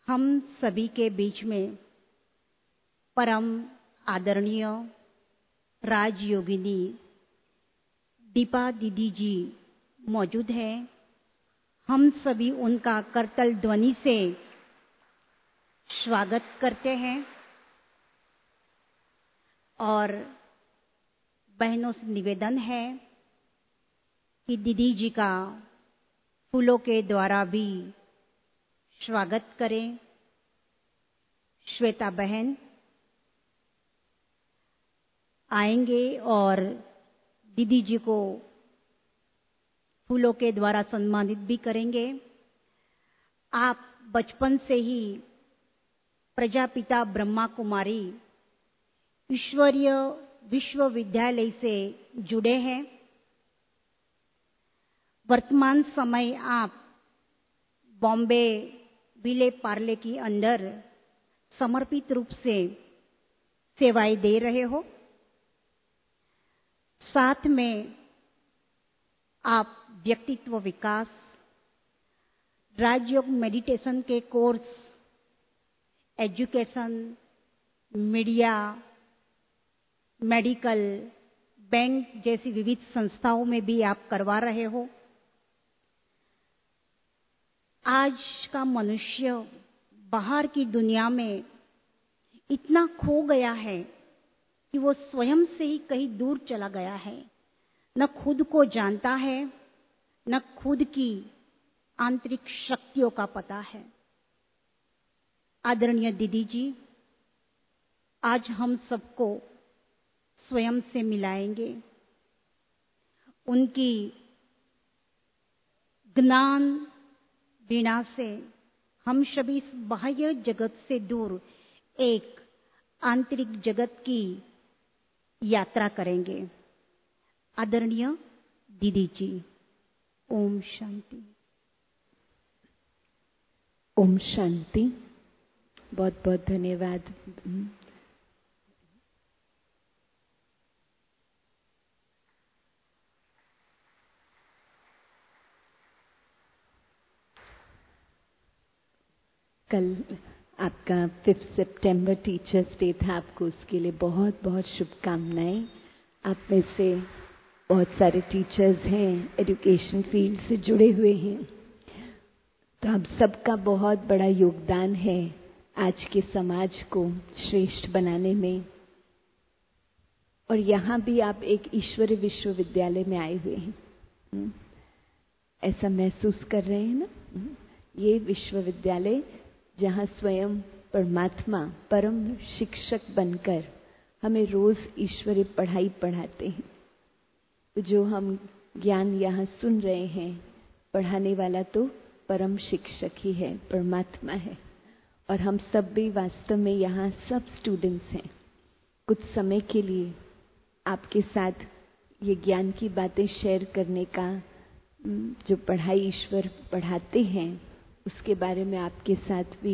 हम सभी के बीच में परम आदरणीय राजयोगिनी दीपा दीदी जी मौजूद हैं। हम सभी उनका करतल ध्वनि से स्वागत करते हैं और बहनों से निवेदन है कि दीदी जी का फूलों के द्वारा भी स्वागत करें। श्वेता बहन आएंगे और दीदी जी को फूलों के द्वारा सम्मानित भी करेंगे। आप बचपन से ही प्रजापिता ब्रह्मा कुमारी ईश्वरीय विश्वविद्यालय से जुड़े हैं। वर्तमान समय आप बॉम्बे विले पार्ले के अंदर समर्पित रूप से सेवाएं दे रहे हो। साथ में आप व्यक्तित्व विकास, राजयोग मेडिटेशन के course, education, media, medical, bank जैसी विविध संस्थाओं में भी आप करवा रहे हो। आज का मनुष्य बाहर की दुनिया में इतना खो गया है कि वो स्वयं से ही कहीं दूर चला गया है। न खुद को जानता है, न खुद की आंतरिक शक्तियों का पता है। आदरणीय दीदी जी आज हम सबको स्वयं से मिलाएंगे। उनकी ज्ञान वीणा से हम सभी इस बाह्य जगत से दूर एक आंतरिक जगत की यात्रा करेंगे। आदरणीय दीदी जी, ओम शांति। ओम शांति। बहुत बहुत धन्यवाद। कल आपका 5 सितंबर टीचर्स डे था। आपको उसके लिए बहुत बहुत शुभकामनाएं। आप में से बहुत सारे टीचर्स हैं, एजुकेशन फील्ड से जुड़े हुए हैं, तो आप सबका बहुत बड़ा योगदान है आज के समाज को श्रेष्ठ बनाने में। और यहाँ भी आप एक ईश्वरीय विश्वविद्यालय में आए हुए हैं, ऐसा महसूस कर रहे हैं ना। ये विश्वविद्यालय जहाँ स्वयं परमात्मा परम शिक्षक बनकर हमें रोज ईश्वरीय पढ़ाई पढ़ाते हैं। तो जो हम ज्ञान यहाँ सुन रहे हैं, पढ़ाने वाला तो परम शिक्षक ही है, परमात्मा है। और हम सब भी वास्तव में यहाँ सब स्टूडेंट्स हैं। कुछ समय के लिए आपके साथ ये ज्ञान की बातें शेयर करने का, जो पढ़ाई ईश्वर पढ़ाते हैं उसके बारे में आपके साथ भी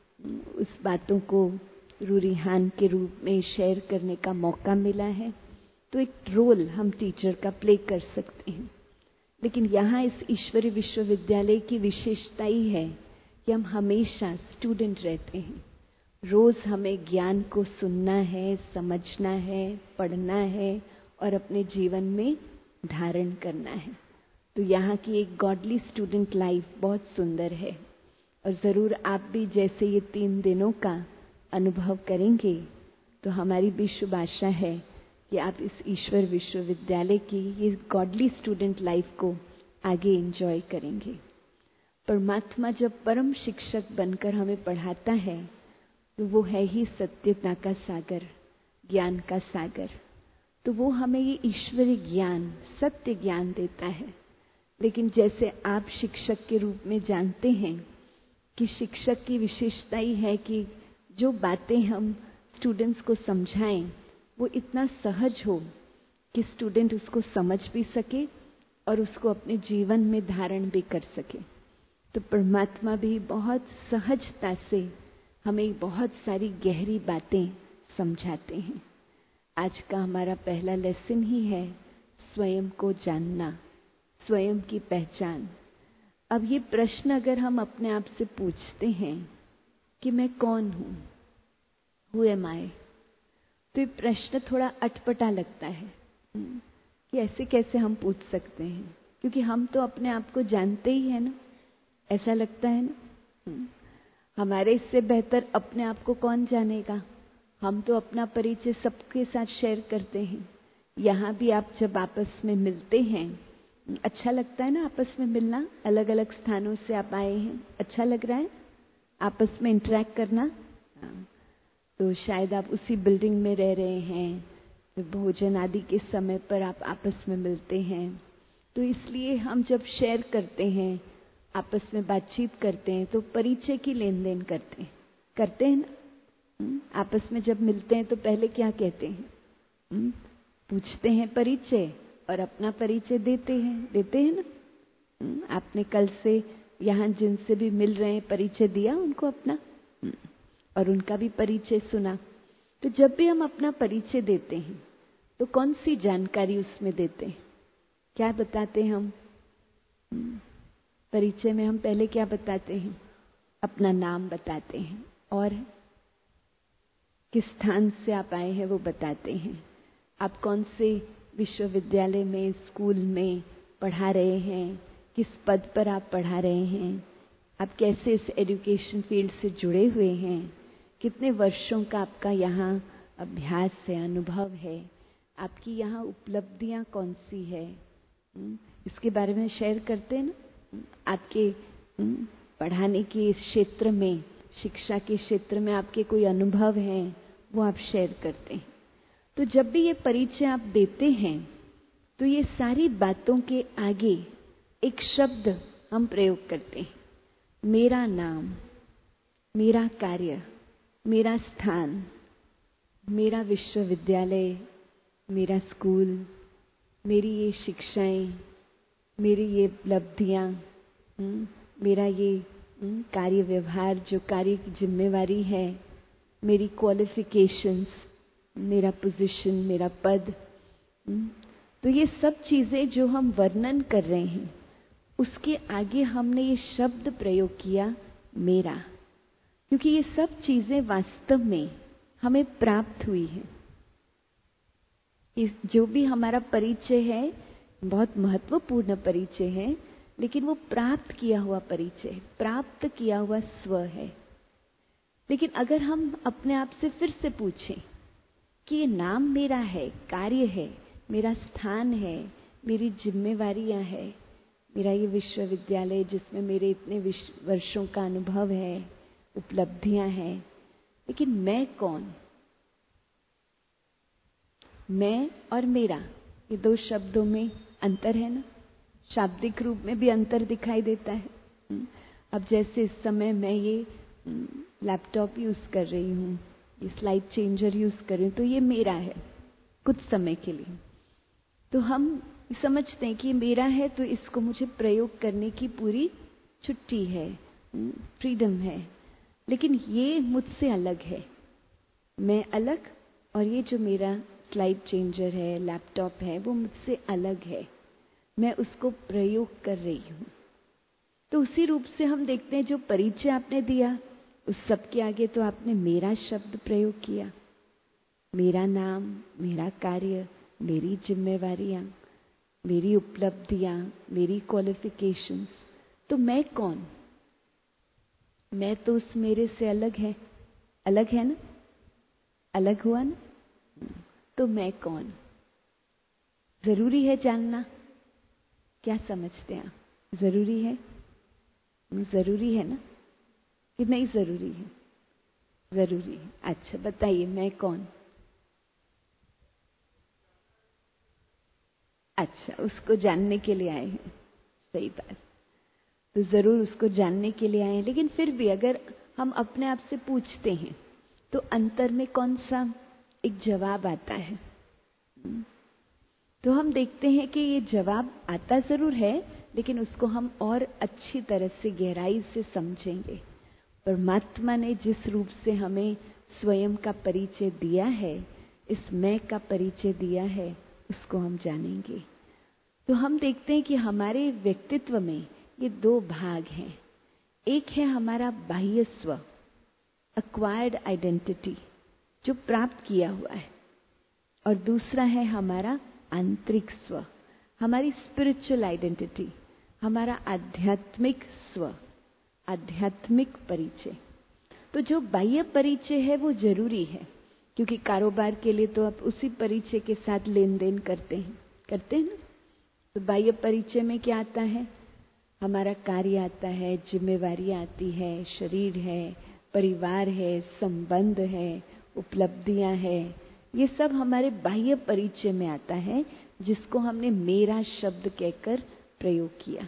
उस बातों को रूरिहान के रूप में शेयर करने का मौका मिला है। तो एक रोल हम टीचर का प्ले कर सकते हैं। लेकिन यहाँ इस ईश्वरीय विश्वविद्यालय की विशेषता ही है कि हम हमेशा स्टूडेंट रहते हैं। रोज हमें ज्ञान को सुनना है, समझना है, पढ़ना है और अपने जीवन में धारण करना है। तो यहाँ की एक गॉडली स्टूडेंट लाइफ बहुत सुंदर है। और ज़रूर आप भी जैसे ये 3 दिनों का अनुभव करेंगे, तो हमारी भी शुभ आशा है कि आप इस ईश्वर विश्वविद्यालय की ये गॉडली स्टूडेंट लाइफ को आगे एंजॉय करेंगे। परमात्मा जब परम शिक्षक बनकर हमें पढ़ाता है, तो वो है ही सत्यता का सागर, ज्ञान का सागर। तो वो हमें ये ईश्वरीय ज्ञान, सत्य ज्ञान देता है। लेकिन जैसे आप शिक्षक के रूप में जानते हैं कि शिक्षक की विशेषता ही है कि जो बातें हम स्टूडेंट्स को समझाएं वो इतना सहज हो कि स्टूडेंट उसको समझ भी सके और उसको अपने जीवन में धारण भी कर सके। तो परमात्मा भी बहुत सहजता से हमें बहुत सारी गहरी बातें समझाते हैं। आज का हमारा पहला लेसन ही है स्वयं को जानना, स्वयं की पहचान। अब ये प्रश्न अगर हम अपने आप से पूछते हैं कि मैं कौन हूँ, हु एम आई। तो ये प्रश्न थोड़ा अटपटा लगता है कि ऐसे कैसे हम पूछ सकते हैं, क्योंकि हम तो अपने आप को जानते ही है ना, ऐसा लगता है ना। हमारे इससे बेहतर अपने आप को कौन जानेगा। हम तो अपना परिचय सबके साथ शेयर करते हैं। यहाँ भी आप जब आपस में मिलते हैं, अच्छा लगता है ना आपस में मिलना। अलग अलग स्थानों से आप आए हैं, अच्छा लग रहा है आपस में इंटरेक्ट करना। तो शायद आप उसी बिल्डिंग में रह रहे हैं, तो भोजन आदि के समय पर आप आपस में मिलते हैं। तो इसलिए हम जब शेयर करते हैं, आपस में बातचीत करते हैं, तो परिचय की लेन देन करते हैं ना। आपस में जब मिलते हैं तो पहले क्या कहते हैं, पूछते हैं परिचय और अपना परिचय देते हैं ना। आपने कल से यहाँ जिनसे भी मिल रहे हैं परिचय दिया उनको अपना, और उनका भी परिचय सुना। तो जब भी हम अपना परिचय देते हैं तो कौन सी जानकारी उसमें देते हैं, क्या बताते हैं हम परिचय में? हम पहले क्या बताते हैं? अपना नाम बताते हैं, और किस स्थान से आप आए हैं वो बताते हैं। आप कौन से विश्वविद्यालय में, स्कूल में पढ़ा रहे हैं, किस पद पर आप पढ़ा रहे हैं, आप कैसे इस एजुकेशन फील्ड से जुड़े हुए हैं, कितने वर्षों का आपका यहाँ अभ्यास है, अनुभव है, आपकी यहाँ उपलब्धियाँ कौन सी है, इसके बारे में शेयर करते हैं ना। आपके पढ़ाने के क्षेत्र में, शिक्षा के क्षेत्र में आपके कोई अनुभव हैं, वो आप शेयर करते हैं। तो जब भी ये परिचय आप देते हैं तो ये सारी बातों के आगे एक शब्द हम प्रयोग करते हैं, मेरा नाम, मेरा कार्य, मेरा स्थान, मेरा विश्वविद्यालय, मेरा स्कूल, मेरी ये शिक्षाएं, मेरी ये उपलब्धियाँ, मेरा ये कार्य व्यवहार, जो कार्य की जिम्मेवारी है, मेरी क्वालिफिकेशंस, मेरा पोजीशन, मेरा पद। तो ये सब चीजें जो हम वर्णन कर रहे हैं, उसके आगे हमने ये शब्द प्रयोग किया मेरा, क्योंकि ये सब चीजें वास्तव में हमें प्राप्त हुई है। जो भी हमारा परिचय है बहुत महत्वपूर्ण परिचय है, लेकिन वो प्राप्त किया हुआ परिचय, प्राप्त किया हुआ स्व है। लेकिन अगर हम अपने आप से फिर से पूछें कि ये नाम मेरा है, कार्य है, मेरा स्थान है, मेरी जिम्मेवारियां है, मेरा ये विश्वविद्यालय जिसमें मेरे इतने वर्षों का अनुभव है, उपलब्धियां हैं, लेकिन मैं कौन? मैं और मेरा, ये दो शब्दों में अंतर है ना। शाब्दिक रूप में भी अंतर दिखाई देता है। अब जैसे इस समय मैं ये लैपटॉप यूज कर रही हूँ, ये स्लाइड चेंजर यूज कर रही हूँ, तो ये मेरा है कुछ समय के लिए। तो हम समझते हैं कि ये मेरा है, तो इसको मुझे प्रयोग करने की पूरी छुट्टी है, फ्रीडम है। लेकिन ये मुझसे अलग है, मैं अलग, और ये जो मेरा स्लाइड चेंजर है, लैपटॉप है, वो मुझसे अलग है, मैं उसको प्रयोग कर रही हूँ। तो उसी रूप से हम देखते हैं जो परिचय आपने दिया, उस सब के आगे तो आपने मेरा शब्द प्रयोग किया। मेरा नाम, मेरा कार्य, मेरी जिम्मेवारियां, मेरी उपलब्धियां, मेरी क्वालिफिकेशंस। तो मैं कौन? मैं तो उस मेरे से अलग है ना, अलग हुआ ना। तो मैं कौन? जरूरी है जानना? क्या समझते हैं आप? जरूरी है? जरूरी है ना, कि नहीं जरूरी है? जरूरी है। अच्छा बताइए, मैं कौन? अच्छा, उसको जानने के लिए आए हैं, सही बात। तो जरूर उसको जानने के लिए आए हैं, लेकिन फिर भी अगर हम अपने आप से पूछते हैं तो अंतर में कौन सा एक जवाब आता है? तो हम देखते हैं कि ये जवाब आता जरूर है, लेकिन उसको हम और अच्छी तरह से गहराई से समझेंगे। परमात्मा ने जिस रूप से हमें स्वयं का परिचय दिया है, इस मैं का परिचय दिया है, उसको हम जानेंगे। तो हम देखते हैं कि हमारे व्यक्तित्व में ये दो भाग हैं। एक है हमारा बाह्य स्व, एक्वायर्ड आइडेंटिटी, जो प्राप्त किया हुआ है, और दूसरा है हमारा आंतरिक स्व, हमारी स्पिरिचुअल आइडेंटिटी, हमारा आध्यात्मिक स्व, आध्यात्मिक परिचय। तो जो बाह्य परिचय है वो जरूरी है, क्योंकि कारोबार के लिए तो आप उसी परिचय के साथ लेन देन करते हैं ना। तो बाह्य परिचय में क्या आता है? हमारा कार्य आता है, जिम्मेवारी आती है, शरीर है, परिवार है, संबंध है, उपलब्धियां हैं, ये सब हमारे बाह्य परिचय में आता है, जिसको हमने मेरा शब्द कहकर प्रयोग किया।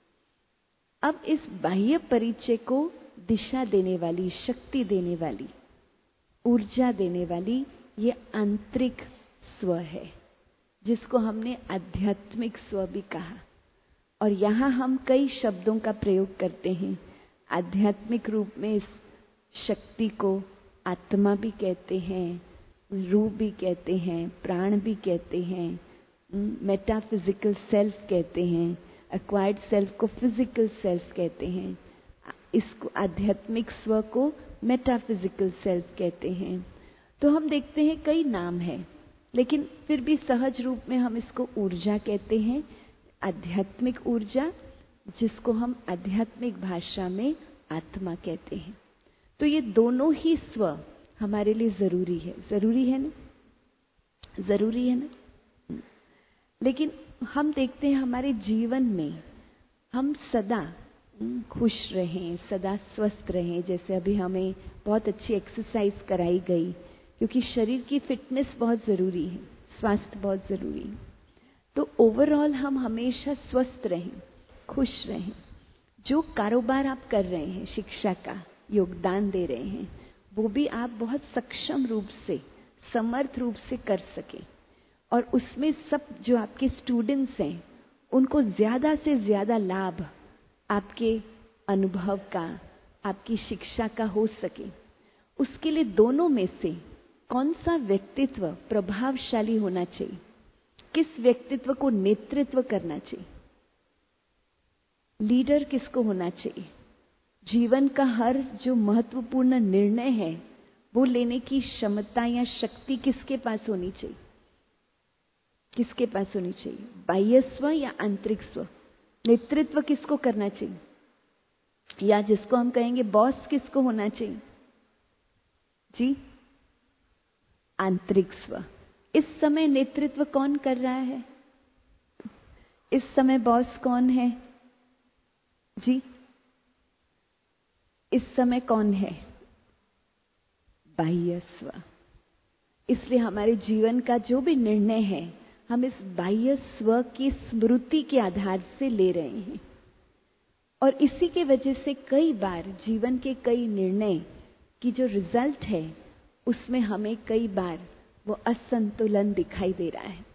अब इस बाह्य परिचय को दिशा देने वाली, शक्ति देने वाली, ऊर्जा देने वाली ये आंतरिक स्व है, जिसको हमने आध्यात्मिक स्व भी कहा। और यहाँ हम कई शब्दों का प्रयोग करते हैं। आध्यात्मिक रूप में इस शक्ति को आत्मा भी कहते हैं, रूह भी कहते हैं, प्राण भी कहते हैं, मेटाफिजिकल सेल्फ कहते हैं, एक्वायर्ड सेल्फ को फिजिकल सेल्फ कहते हैं, इसको आध्यात्मिक स्व को मेटाफिजिकल सेल्फ कहते हैं। तो हम देखते हैं कई नाम हैं, लेकिन फिर भी सहज रूप में हम इसको ऊर्जा कहते हैं, आध्यात्मिक ऊर्जा, जिसको हम आध्यात्मिक भाषा में आत्मा कहते हैं। तो ये दोनों ही स्व हमारे लिए जरूरी है। जरूरी है ना? जरूरी है ना? लेकिन हम देखते हैं हमारे जीवन में हम सदा खुश रहें, सदा स्वस्थ रहें। जैसे अभी हमें बहुत अच्छी एक्सरसाइज कराई गई, क्योंकि शरीर की फिटनेस बहुत जरूरी है, स्वास्थ्य बहुत जरूरी है। तो ओवरऑल हम हमेशा स्वस्थ रहें, खुश रहें। जो कारोबार आप कर रहे हैं, शिक्षा का योगदान दे रहे हैं, वो भी आप बहुत सक्षम रूप से, समर्थ रूप से कर सकें, और उसमें सब जो आपके स्टूडेंट्स हैं उनको ज्यादा से ज्यादा लाभ आपके अनुभव का, आपकी शिक्षा का हो सके। उसके लिए दोनों में से कौन सा व्यक्तित्व प्रभावशाली होना चाहिए, किस व्यक्तित्व को नेतृत्व करना चाहिए, लीडर किसको होना चाहिए, जीवन का हर जो महत्वपूर्ण निर्णय है वो लेने की क्षमता या शक्ति किसके पास होनी चाहिए, किसके पास होनी चाहिए, बाह्य स्व या आंतरिक स्व? नेतृत्व किसको करना चाहिए, या जिसको हम कहेंगे बॉस किसको होना चाहिए जी? आंतरिक स्व। इस समय नेतृत्व कौन कर रहा है? इस समय बॉस कौन है जी? इस समय कौन है? बाह्य स्व। इसलिए हमारे जीवन का जो भी निर्णय है हम इस बाह्य स्व की स्मृति के आधार से ले रहे हैं, और इसी के वजह से कई बार जीवन के कई निर्णय की जो रिजल्ट है उसमें हमें कई बार वो असंतुलन दिखाई दे रहा है।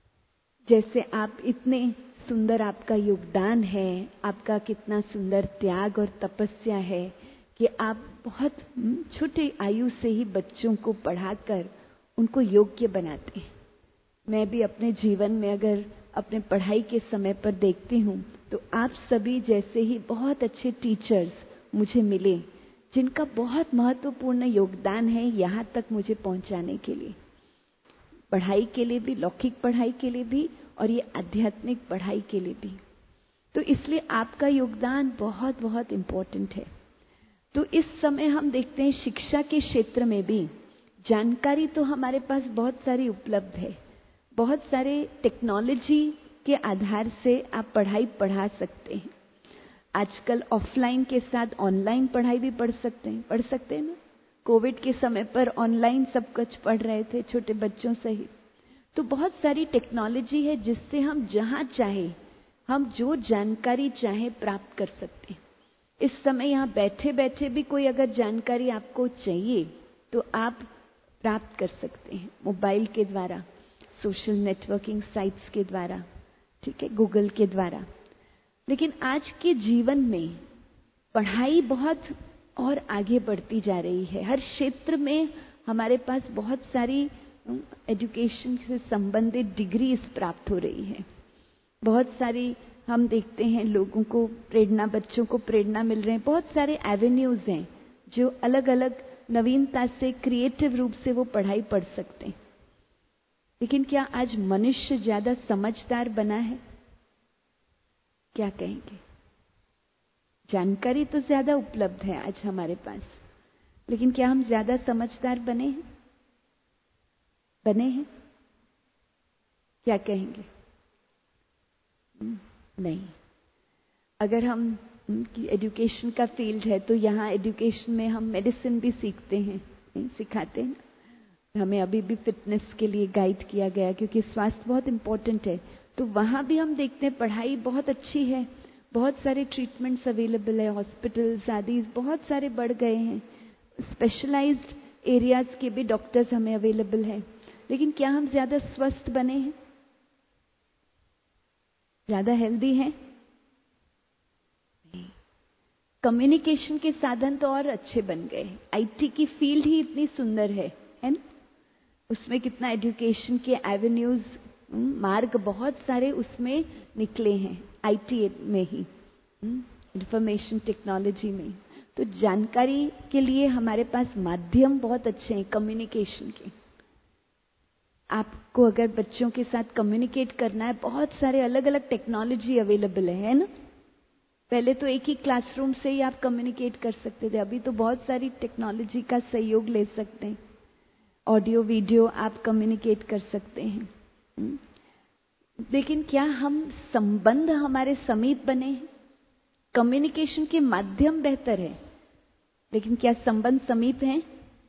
जैसे आप इतने सुंदर, आपका योगदान है, आपका कितना सुंदर त्याग और तपस्या है कि आप बहुत छोटे आयु से ही बच्चों को पढ़ाकर उनको योग्य बनाते हैं। मैं भी अपने जीवन में अगर अपने पढ़ाई के समय पर देखती हूँ तो आप सभी जैसे ही बहुत अच्छे टीचर्स मुझे मिले, जिनका बहुत महत्वपूर्ण योगदान है यहाँ तक मुझे पहुँचाने के लिए, पढ़ाई के लिए भी, लौकिक पढ़ाई के लिए भी और ये आध्यात्मिक पढ़ाई के लिए भी। तो इसलिए आपका योगदान बहुत बहुत इम्पोर्टेंट है। तो इस समय हम देखते हैं शिक्षा के क्षेत्र में भी जानकारी तो हमारे पास बहुत सारी उपलब्ध है, बहुत सारे टेक्नोलॉजी के आधार से आप पढ़ाई पढ़ा सकते हैं। आजकल ऑफलाइन के साथ ऑनलाइन पढ़ाई भी पढ़ सकते हैं ना। कोविड के समय पर ऑनलाइन सब कुछ पढ़ रहे थे, छोटे बच्चों सहित। तो बहुत सारी टेक्नोलॉजी है जिससे हम जहाँ चाहे, हम जो जानकारी चाहे प्राप्त कर सकते हैं। इस समय यहाँ बैठे बैठे भी कोई अगर जानकारी आपको चाहिए तो आप प्राप्त कर सकते हैं, मोबाइल के द्वारा, सोशल नेटवर्किंग साइट्स के द्वारा, ठीक है, गूगल के द्वारा। लेकिन आज के जीवन में पढ़ाई बहुत और आगे बढ़ती जा रही है। हर क्षेत्र में हमारे पास बहुत सारी एजुकेशन से संबंधित डिग्रीज प्राप्त हो रही है। बहुत सारी हम देखते हैं लोगों को प्रेरणा, बच्चों को प्रेरणा मिल रहे हैं। बहुत सारे एवेन्यूज हैं जो अलग अलग नवीनता से, क्रिएटिव रूप से वो पढ़ाई पढ़ सकते हैं। लेकिन क्या आज मनुष्य ज्यादा समझदार बना है? क्या कहेंगे? जानकारी तो ज्यादा उपलब्ध है आज हमारे पास, लेकिन क्या हम ज्यादा समझदार बने हैं? बने हैं? क्या कहेंगे? नहीं। अगर हम एजुकेशन का फील्ड है तो यहाँ एजुकेशन में हम मेडिसिन भी सीखते हैं, सिखाते हैं। हमें अभी भी फिटनेस के लिए गाइड किया गया, क्योंकि स्वास्थ्य बहुत इम्पोर्टेंट है। तो वहाँ भी हम देखते हैं पढ़ाई बहुत अच्छी है, बहुत सारे ट्रीटमेंट्स अवेलेबल है, हॉस्पिटल्स आदि बहुत सारे बढ़ गए हैं, स्पेशलाइज्ड एरियाज के भी डॉक्टर्स हमें अवेलेबल है। लेकिन क्या हम ज्यादा स्वस्थ बने हैं? ज्यादा हेल्दी हैं? कम्युनिकेशन के साधन तो और अच्छे बन गए। आईटी की फील्ड ही इतनी सुंदर है ना? उसमें कितना एजुकेशन के एवेन्यूज, मार्ग बहुत सारे उसमें निकले हैं, आईटी में ही, इंफॉर्मेशन टेक्नोलॉजी में। तो जानकारी के लिए हमारे पास माध्यम बहुत अच्छे हैं कम्युनिकेशन के। आपको अगर बच्चों के साथ कम्युनिकेट करना है, बहुत सारे अलग अलग टेक्नोलॉजी अवेलेबल है ना? पहले तो एक ही क्लासरूम से ही आप कम्युनिकेट कर सकते थे, अभी तो बहुत सारी टेक्नोलॉजी का सहयोग ले सकते हैं। ऑडियो वीडियो आप कम्युनिकेट कर सकते हैं। लेकिन क्या हम संबंध हमारे समीप बने हैं? कम्युनिकेशन के माध्यम बेहतर है, लेकिन क्या संबंध समीप हैं?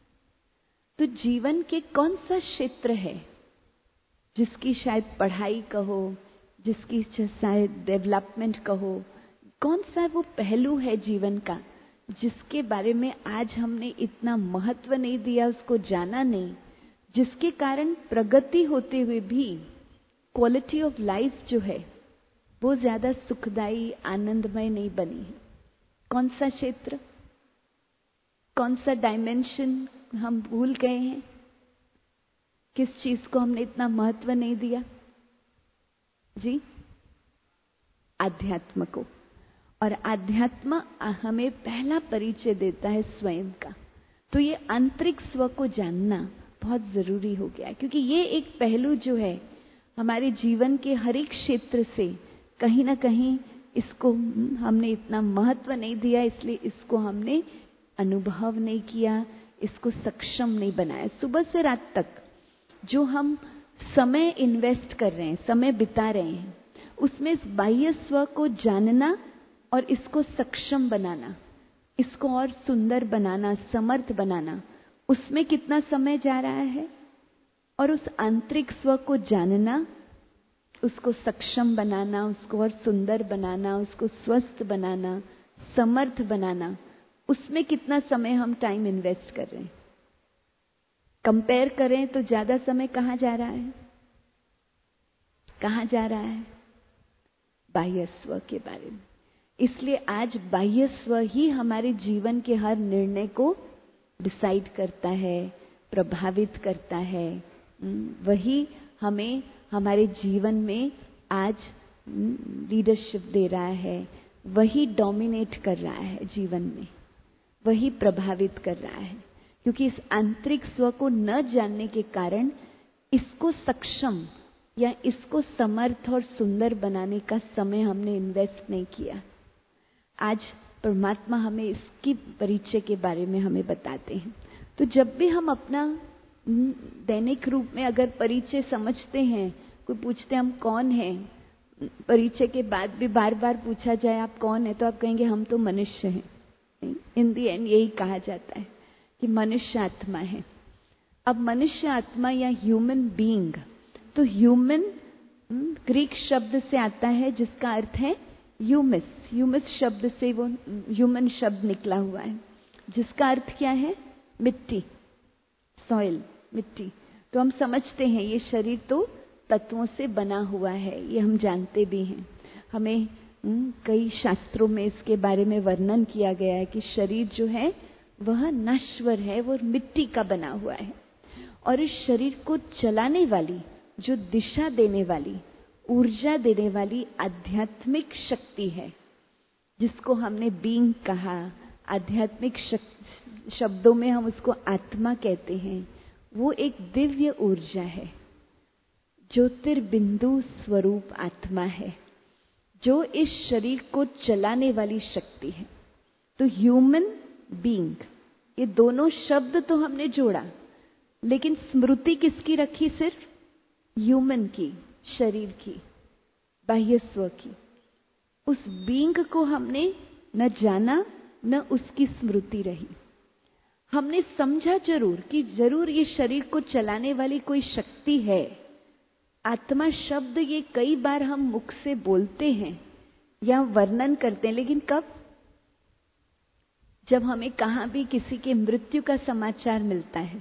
तो जीवन के कौन सा क्षेत्र है जिसकी शायद पढ़ाई कहो, जिसकी शायद डेवलपमेंट कहो, कौन सा वो पहलू है जीवन का जिसके बारे में आज हमने इतना महत्व नहीं दिया, उसको जाना नहीं, जिसके कारण प्रगति होते हुए भी क्वालिटी ऑफ लाइफ जो है वो ज्यादा सुखदायी, आनंदमय नहीं बनी है? कौन सा क्षेत्र, कौन सा डायमेंशन हम भूल गए हैं? किस चीज को हमने इतना महत्व नहीं दिया? जी, आध्यात्म को। और आध्यात्म हमें पहला परिचय देता है स्वयं का। तो ये आंतरिक स्व को जानना बहुत जरूरी हो गया, क्योंकि ये एक पहलू जो है हमारे जीवन के हर एक क्षेत्र से कहीं ना कहीं इसको हमने इतना महत्व नहीं दिया, इसलिए इसको हमने अनुभव नहीं किया, इसको सक्षम नहीं बनाया। सुबह से रात तक जो हम समय इन्वेस्ट कर रहे हैं, समय बिता रहे हैं, उसमें इस बाह्य स्व को जानना और इसको सक्षम बनाना, इसको और सुंदर बनाना, समर्थ बनाना, उसमें कितना समय जा रहा है? और उस आंतरिक स्व को जानना, उसको सक्षम बनाना, उसको और सुंदर बनाना, उसको स्वस्थ बनाना, समर्थ बनाना, उसमें कितना समय हम टाइम इन्वेस्ट कर रहे हैं? कंपेयर करें तो ज्यादा समय कहाँ जा रहा है? कहाँ जा रहा है? बाह्य स्व के बारे में। इसलिए आज बाह्य स्व ही हमारे जीवन के हर निर्णय को डिसाइड करता है, प्रभावित करता है। वही हमें हमारे जीवन में आज लीडरशिप दे रहा है, वही डोमिनेट कर रहा है जीवन में, वही प्रभावित कर रहा है। क्योंकि इस आंतरिक स्व को न जानने के कारण इसको सक्षम या इसको समर्थ और सुंदर बनाने का समय हमने इन्वेस्ट नहीं किया। आज परमात्मा हमें इसकी परिचय के बारे में हमें बताते हैं। तो जब भी हम अपना दैनिक रूप में अगर परिचय समझते हैं, कोई पूछते हम कौन हैं, परिचय के बाद भी बार बार पूछा जाए आप कौन है, तो आप कहेंगे हम तो मनुष्य हैं। इन दी एंड यही कहा जाता है कि मनुष्य आत्मा है। अब मनुष्य आत्मा या ह्यूमन बीइंग, तो ह्यूमन ग्रीक शब्द से आता है जिसका अर्थ है ह्यूमस। ह्यूमस शब्द से वो ह्यूमन शब्द निकला हुआ है, जिसका अर्थ क्या है? मिट्टी, सॉइल, मिट्टी। तो हम समझते हैं ये शरीर तो तत्वों से बना हुआ है, ये हम जानते भी हैं। हमें कई शास्त्रों में इसके बारे में वर्णन किया गया है कि शरीर जो है वह नश्वर है, वो मिट्टी का बना हुआ है। और इस शरीर को चलाने वाली, जो दिशा देने वाली, ऊर्जा देने वाली आध्यात्मिक शक्ति है, जिसको हमने बीइंग कहा, आध्यात्मिक शब्दों में हम उसको आत्मा कहते हैं, वो एक दिव्य ऊर्जा है, ज्योतिर्बिंदु स्वरूप आत्मा है, जो इस शरीर को चलाने वाली शक्ति है। तो ह्यूमन बीइंग, ये दोनों शब्द तो हमने जोड़ा, लेकिन स्मृति किसकी रखी? सिर्फ ह्यूमन की, शरीर की, बाह्य स्व की। उस बीइंग को हमने न जाना, न उसकी स्मृति रही। हमने समझा जरूर कि जरूर ये शरीर को चलाने वाली कोई शक्ति है। आत्मा शब्द ये कई बार हम मुख से बोलते हैं या वर्णन करते हैं, लेकिन कब? जब हमें कहाँ भी किसी के मृत्यु का समाचार मिलता है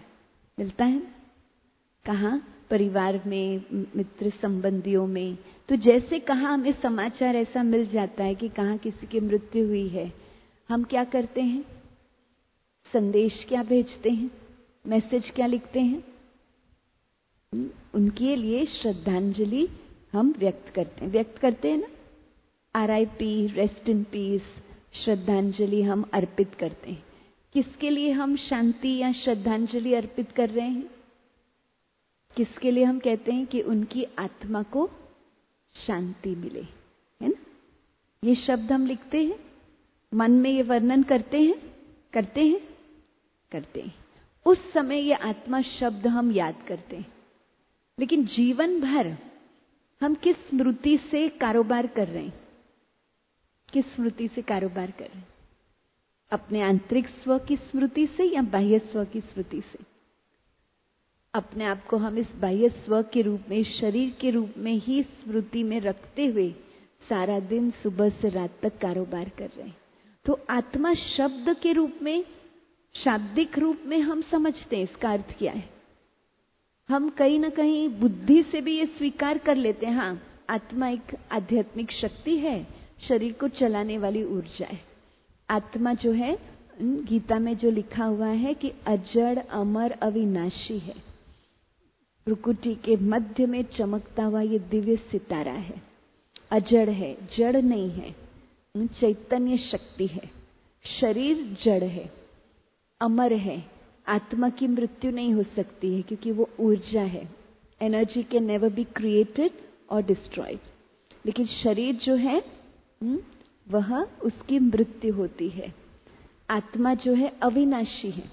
कहाँ? परिवार में, मित्र संबंधियों में। तो जैसे कहाँ हमें समाचार ऐसा मिल जाता है कि कहाँ किसी की मृत्यु हुई है, हम क्या करते हैं? संदेश क्या भेजते हैं? मैसेज क्या लिखते हैं? उनके लिए श्रद्धांजलि हम व्यक्त करते हैं ना। RIP, रेस्ट इन पीस, श्रद्धांजलि हम अर्पित करते हैं। किसके लिए हम शांति या श्रद्धांजलि अर्पित कर रहे हैं? किसके लिए हम कहते हैं कि उनकी आत्मा को शांति मिले, है ना? ये शब्द हम लिखते हैं, मन में ये वर्णन करते हैं। उस समय ये आत्मा शब्द हम याद करते हैं, लेकिन जीवन भर हम किस स्मृति से कारोबार कर रहे हैं? किस स्मृति से कारोबार कर रहे हैं? अपने आंतरिक स्व की स्मृति से या बाह्य स्व की स्मृति से? अपने आप को हम इस बाह्य स्व के रूप में, शरीर के रूप में ही स्मृति में रखते हुए सारा दिन सुबह से रात तक कारोबार कर रहे हैं। तो आत्मा शब्द के रूप में, शाब्दिक रूप में हम समझते हैं इसका अर्थ क्या है। हम कहीं ना कहीं बुद्धि से भी ये स्वीकार कर लेते हैं, हाँ, आत्मा एक आध्यात्मिक शक्ति है, शरीर को चलाने वाली ऊर्जा है। आत्मा जो है, गीता में जो लिखा हुआ है कि अजड़, अमर, अविनाशी है। प्रकृति के मध्य में चमकता हुआ ये दिव्य सितारा है। अजड़ है, जड़ नहीं है, चैतन्य शक्ति है। शरीर जड़ है, अमर है, आत्मा की मृत्यु नहीं हो सकती है क्योंकि वो ऊर्जा है। Energy can never be created और डिस्ट्रॉयड। लेकिन शरीर जो है वह, उसकी मृत्यु होती है। आत्मा जो है अविनाशी है।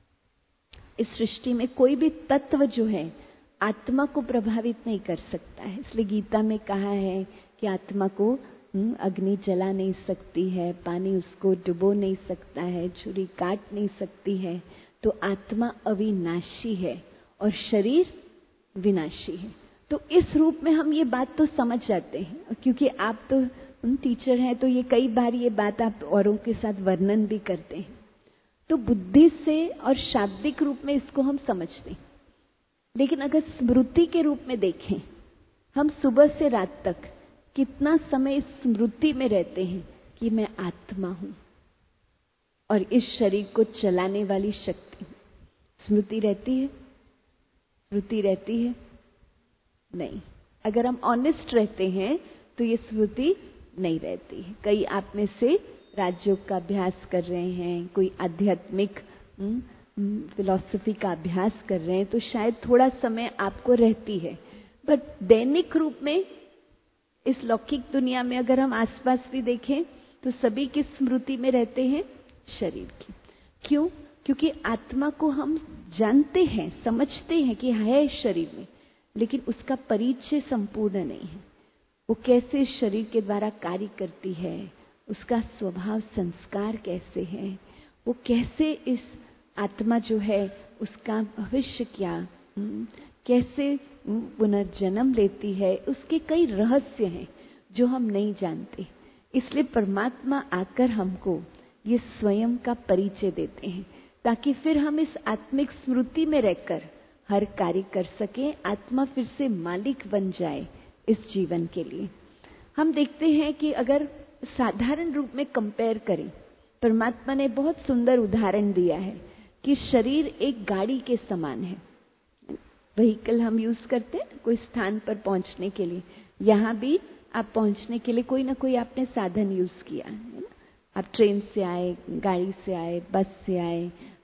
इस सृष्टि में कोई भी तत्व जो है आत्मा को प्रभावित नहीं कर सकता है। इसलिए गीता में कहा है कि आत्मा को अग्नि जला नहीं सकती है, पानी उसको डुबो नहीं सकता है, छुरी काट नहीं सकती है। तो आत्मा अविनाशी है और शरीर विनाशी है। तो इस रूप में हम ये बात तो समझ जाते हैं, क्योंकि आप तो टीचर हैं, तो ये कई बार ये बात आप औरों के साथ वर्णन भी करते हैं। तो बुद्धि से और शाब्दिक रूप में इसको हम समझते हैं। लेकिन अगर स्मृति के रूप में देखें, हम सुबह से रात तक कितना समय इस स्मृति में रहते हैं कि मैं आत्मा हूं और इस शरीर को चलाने वाली शक्ति। स्मृति रहती है? स्मृति रहती है? नहीं। अगर हम ऑनेस्ट रहते हैं तो ये स्मृति नहीं रहती है। कई आप में से राजयोग का अभ्यास कर रहे हैं, कोई आध्यात्मिक फिलॉसफी का अभ्यास कर रहे हैं, तो शायद थोड़ा समय आपको रहती है। बट दैनिक रूप में इस लौकिक दुनिया में अगर हम आसपास भी देखें तो सभी किस स्मृति में रहते हैं? शरीर की। क्यों? क्योंकि आत्मा को हम जानते हैं, समझते हैं कि है शरीर में, लेकिन उसका परिचय संपूर्ण नहीं है। वो कैसे इस शरीर के द्वारा कार्य करती है, उसका स्वभाव संस्कार कैसे है, वो कैसे इस आत्मा जो है उसका भविष्य क्या, कैसे पुनर्जन्म लेती है, उसके कई रहस्य हैं जो हम नहीं जानते। इसलिए परमात्मा आकर हमको ये स्वयं का परिचय देते हैं, ताकि फिर हम इस आत्मिक स्मृति में रहकर हर कार्य कर सकें, आत्मा फिर से मालिक बन जाए इस जीवन के लिए। हम देखते हैं कि अगर साधारण रूप में कंपेयर करें, परमात्मा ने बहुत सुंदर उदाहरण दिया है कि शरीर एक गाड़ी के समान है। व्हीकल हम यूज करते हैं कोई स्थान पर पहुंचने के लिए। यहाँ भी आप पहुंचने के लिए कोई ना कोई आपने साधन यूज किया है ना। आप ट्रेन से आए, गाड़ी से आए, बस से आए,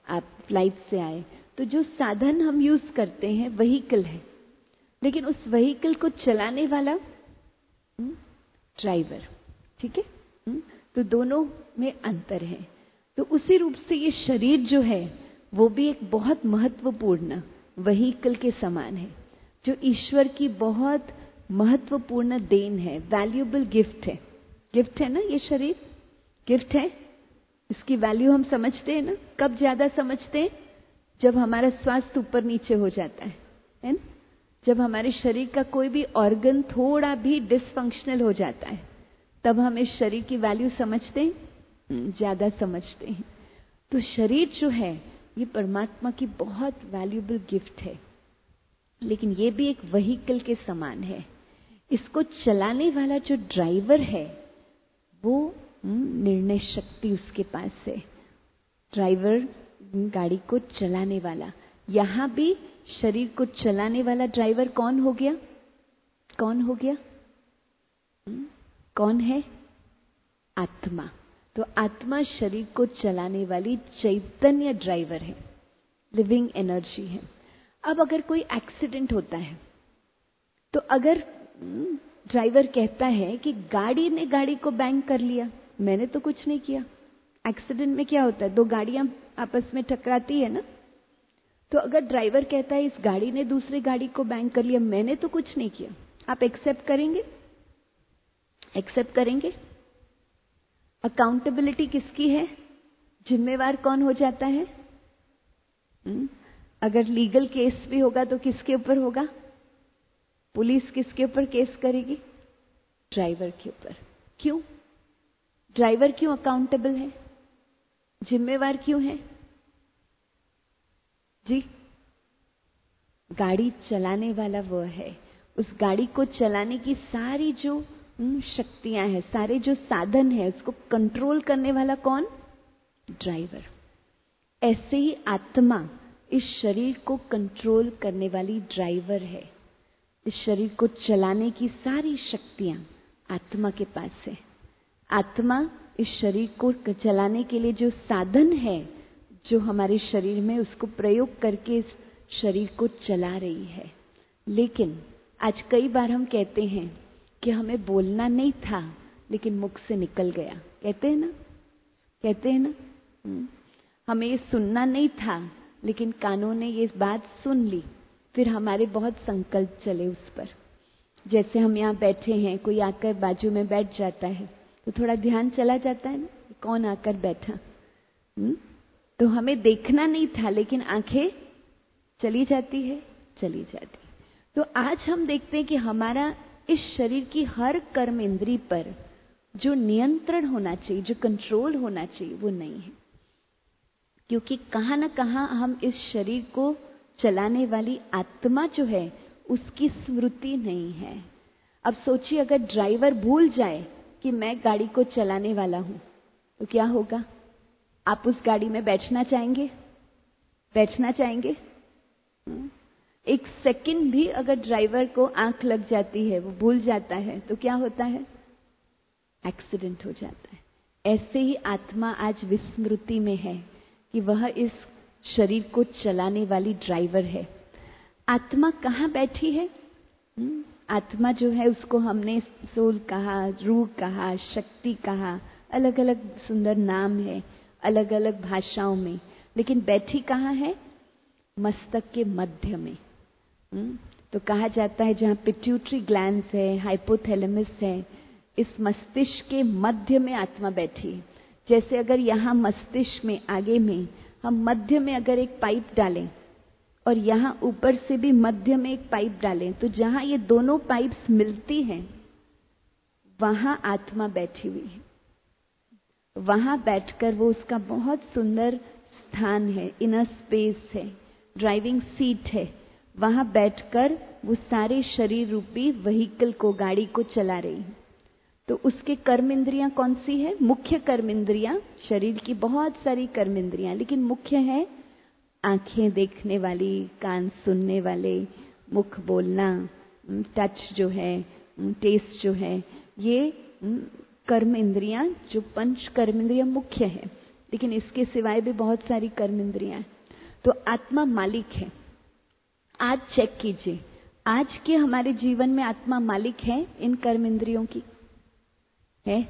आप फ्लाइट से आए, तो जो साधन हम यूज करते हैं व्हीकल है, लेकिन उस व्हीकल को चलाने वाला ड्राइवर, ठीक है। तो दोनों में अंतर है। तो उसी रूप से ये शरीर जो है वो भी एक बहुत महत्वपूर्ण व्हीकल के समान है, जो ईश्वर की बहुत महत्वपूर्ण देन है, वैल्यूएबल गिफ्ट है। गिफ्ट है ना, ये शरीर गिफ्ट है। इसकी वैल्यू हम समझते हैं ना, कब ज्यादा समझते हैं? जब हमारा स्वास्थ्य ऊपर नीचे हो जाता है ना? जब हमारे शरीर का कोई भी ऑर्गन थोड़ा भी डिसफंक्शनल हो जाता है, तब हम इस शरीर की वैल्यू समझते हैं, ज्यादा समझते हैं। तो शरीर जो है ये परमात्मा की बहुत वैल्यूएबल गिफ्ट है, लेकिन ये भी एक व्हीकल के समान है। इसको चलाने वाला जो ड्राइवर है वो निर्णय शक्ति उसके पास है। ड्राइवर गाड़ी को चलाने वाला, यहां भी शरीर को चलाने वाला ड्राइवर कौन हो गया? कौन हो गया? कौन है? आत्मा। तो आत्मा शरीर को चलाने वाली चैतन्य ड्राइवर है, लिविंग एनर्जी है। अब अगर कोई एक्सीडेंट होता है, तो अगर ड्राइवर कहता है कि गाड़ी ने गाड़ी को बैंग कर लिया, मैंने तो कुछ नहीं किया। एक्सीडेंट में क्या होता है? दो गाड़ियां आपस में टकराती है ना। तो अगर ड्राइवर कहता है इस गाड़ी ने दूसरी गाड़ी को बैंग कर लिया, मैंने तो कुछ नहीं किया, आप एक्सेप्ट करेंगे? एक्सेप्ट करेंगे? अकाउंटेबिलिटी किसकी है? जिम्मेवार कौन हो जाता है? अगर लीगल केस भी होगा तो किसके ऊपर होगा? पुलिस किसके ऊपर केस करेगी? ड्राइवर के ऊपर। क्यों? ड्राइवर क्यों अकाउंटेबल है? जिम्मेवार क्यों है जी? गाड़ी चलाने वाला वो है। उस गाड़ी को चलाने की सारी जो शक्तियां हैं, सारे जो साधन है, उसको कंट्रोल करने वाला कौन? ड्राइवर। ऐसे ही आत्मा इस शरीर को कंट्रोल करने वाली ड्राइवर है। इस शरीर को चलाने की सारी शक्तियां आत्मा के पास है। आत्मा इस शरीर को चलाने के लिए जो साधन है, जो हमारे शरीर में, उसको प्रयोग करके इस शरीर को चला रही है। लेकिन आज कई बार हम कहते हैं कि हमें बोलना नहीं था, लेकिन मुख से निकल गया। कहते हैं ना, कहते हैं ना। हमें ये सुनना नहीं था, लेकिन कानों ने ये बात सुन ली, फिर हमारे बहुत संकल्प चले उस पर। जैसे हम यहाँ बैठे हैं, कोई आकर बाजू में बैठ जाता है तो थोड़ा ध्यान चला जाता है ना, कौन आकर बैठा। तो हमें देखना नहीं था, लेकिन आंखें चली जाती है, चली जाती। तो आज हम देखते हैं कि हमारा इस शरीर की हर कर्म इंद्री पर जो नियंत्रण होना चाहिए, जो कंट्रोल होना चाहिए, वो नहीं है। क्योंकि कहाँ ना कहाँ हम इस शरीर को चलाने वाली आत्मा जो है, उसकी स्मृति नहीं है। अब सोचिए, अगर ड्राइवर भूल जाए कि मैं गाड़ी को चलाने वाला हूं, तो क्या होगा? आप उस गाड़ी में बैठना चाहेंगे? बैठना चाहेंगे? एक सेकंड भी अगर ड्राइवर को आंख लग जाती है, वो भूल जाता है, तो क्या होता है? एक्सीडेंट हो जाता है। ऐसे ही आत्मा आज विस्मृति में है कि वह इस शरीर को चलाने वाली ड्राइवर है। आत्मा कहाँ बैठी है? आत्मा जो है उसको हमने सोल कहा, रूह कहा, शक्ति कहा, अलग अलग सुंदर नाम है अलग अलग भाषाओं में, लेकिन बैठी कहाँ है? मस्तक के मध्य में। तो कहा जाता है जहाँ पिट्यूटरी ग्लैंड्स है, हाइपोथैलेमस है, इस मस्तिष्क के मध्य में आत्मा बैठी है। जैसे अगर यहाँ मस्तिष्क में आगे में हम मध्य में अगर एक पाइप डालें और यहाँ ऊपर से भी मध्य में एक पाइप डालें, तो जहाँ ये दोनों पाइप्स मिलती हैं, वहां आत्मा बैठी हुई है। वहां बैठकर वो, उसका बहुत सुंदर स्थान है, इनर स्पेस है, ड्राइविंग सीट है, वहां बैठकर वो सारे शरीर रूपी व्हीकल को, गाड़ी को चला रही है। तो उसके कर्म इंद्रियां कौन सी है? मुख्य कर्म इंद्रियां, शरीर की बहुत सारी कर्म इंद्रियां, लेकिन मुख्य है आंखें देखने वाली, कान सुनने वाले, मुख बोलना, टच जो है, टेस्ट जो है, ये कर्म इंद्रियां, जो पंच कर्म इंद्रियां मुख्य है। लेकिन इसके सिवाय भी बहुत सारी कर्म इंद्रियां हैं। तो आत्मा मालिक है। आज चेक कीजिए, आज के हमारे जीवन में आत्मा मालिक है इन कर्म इंद्रियों की? है?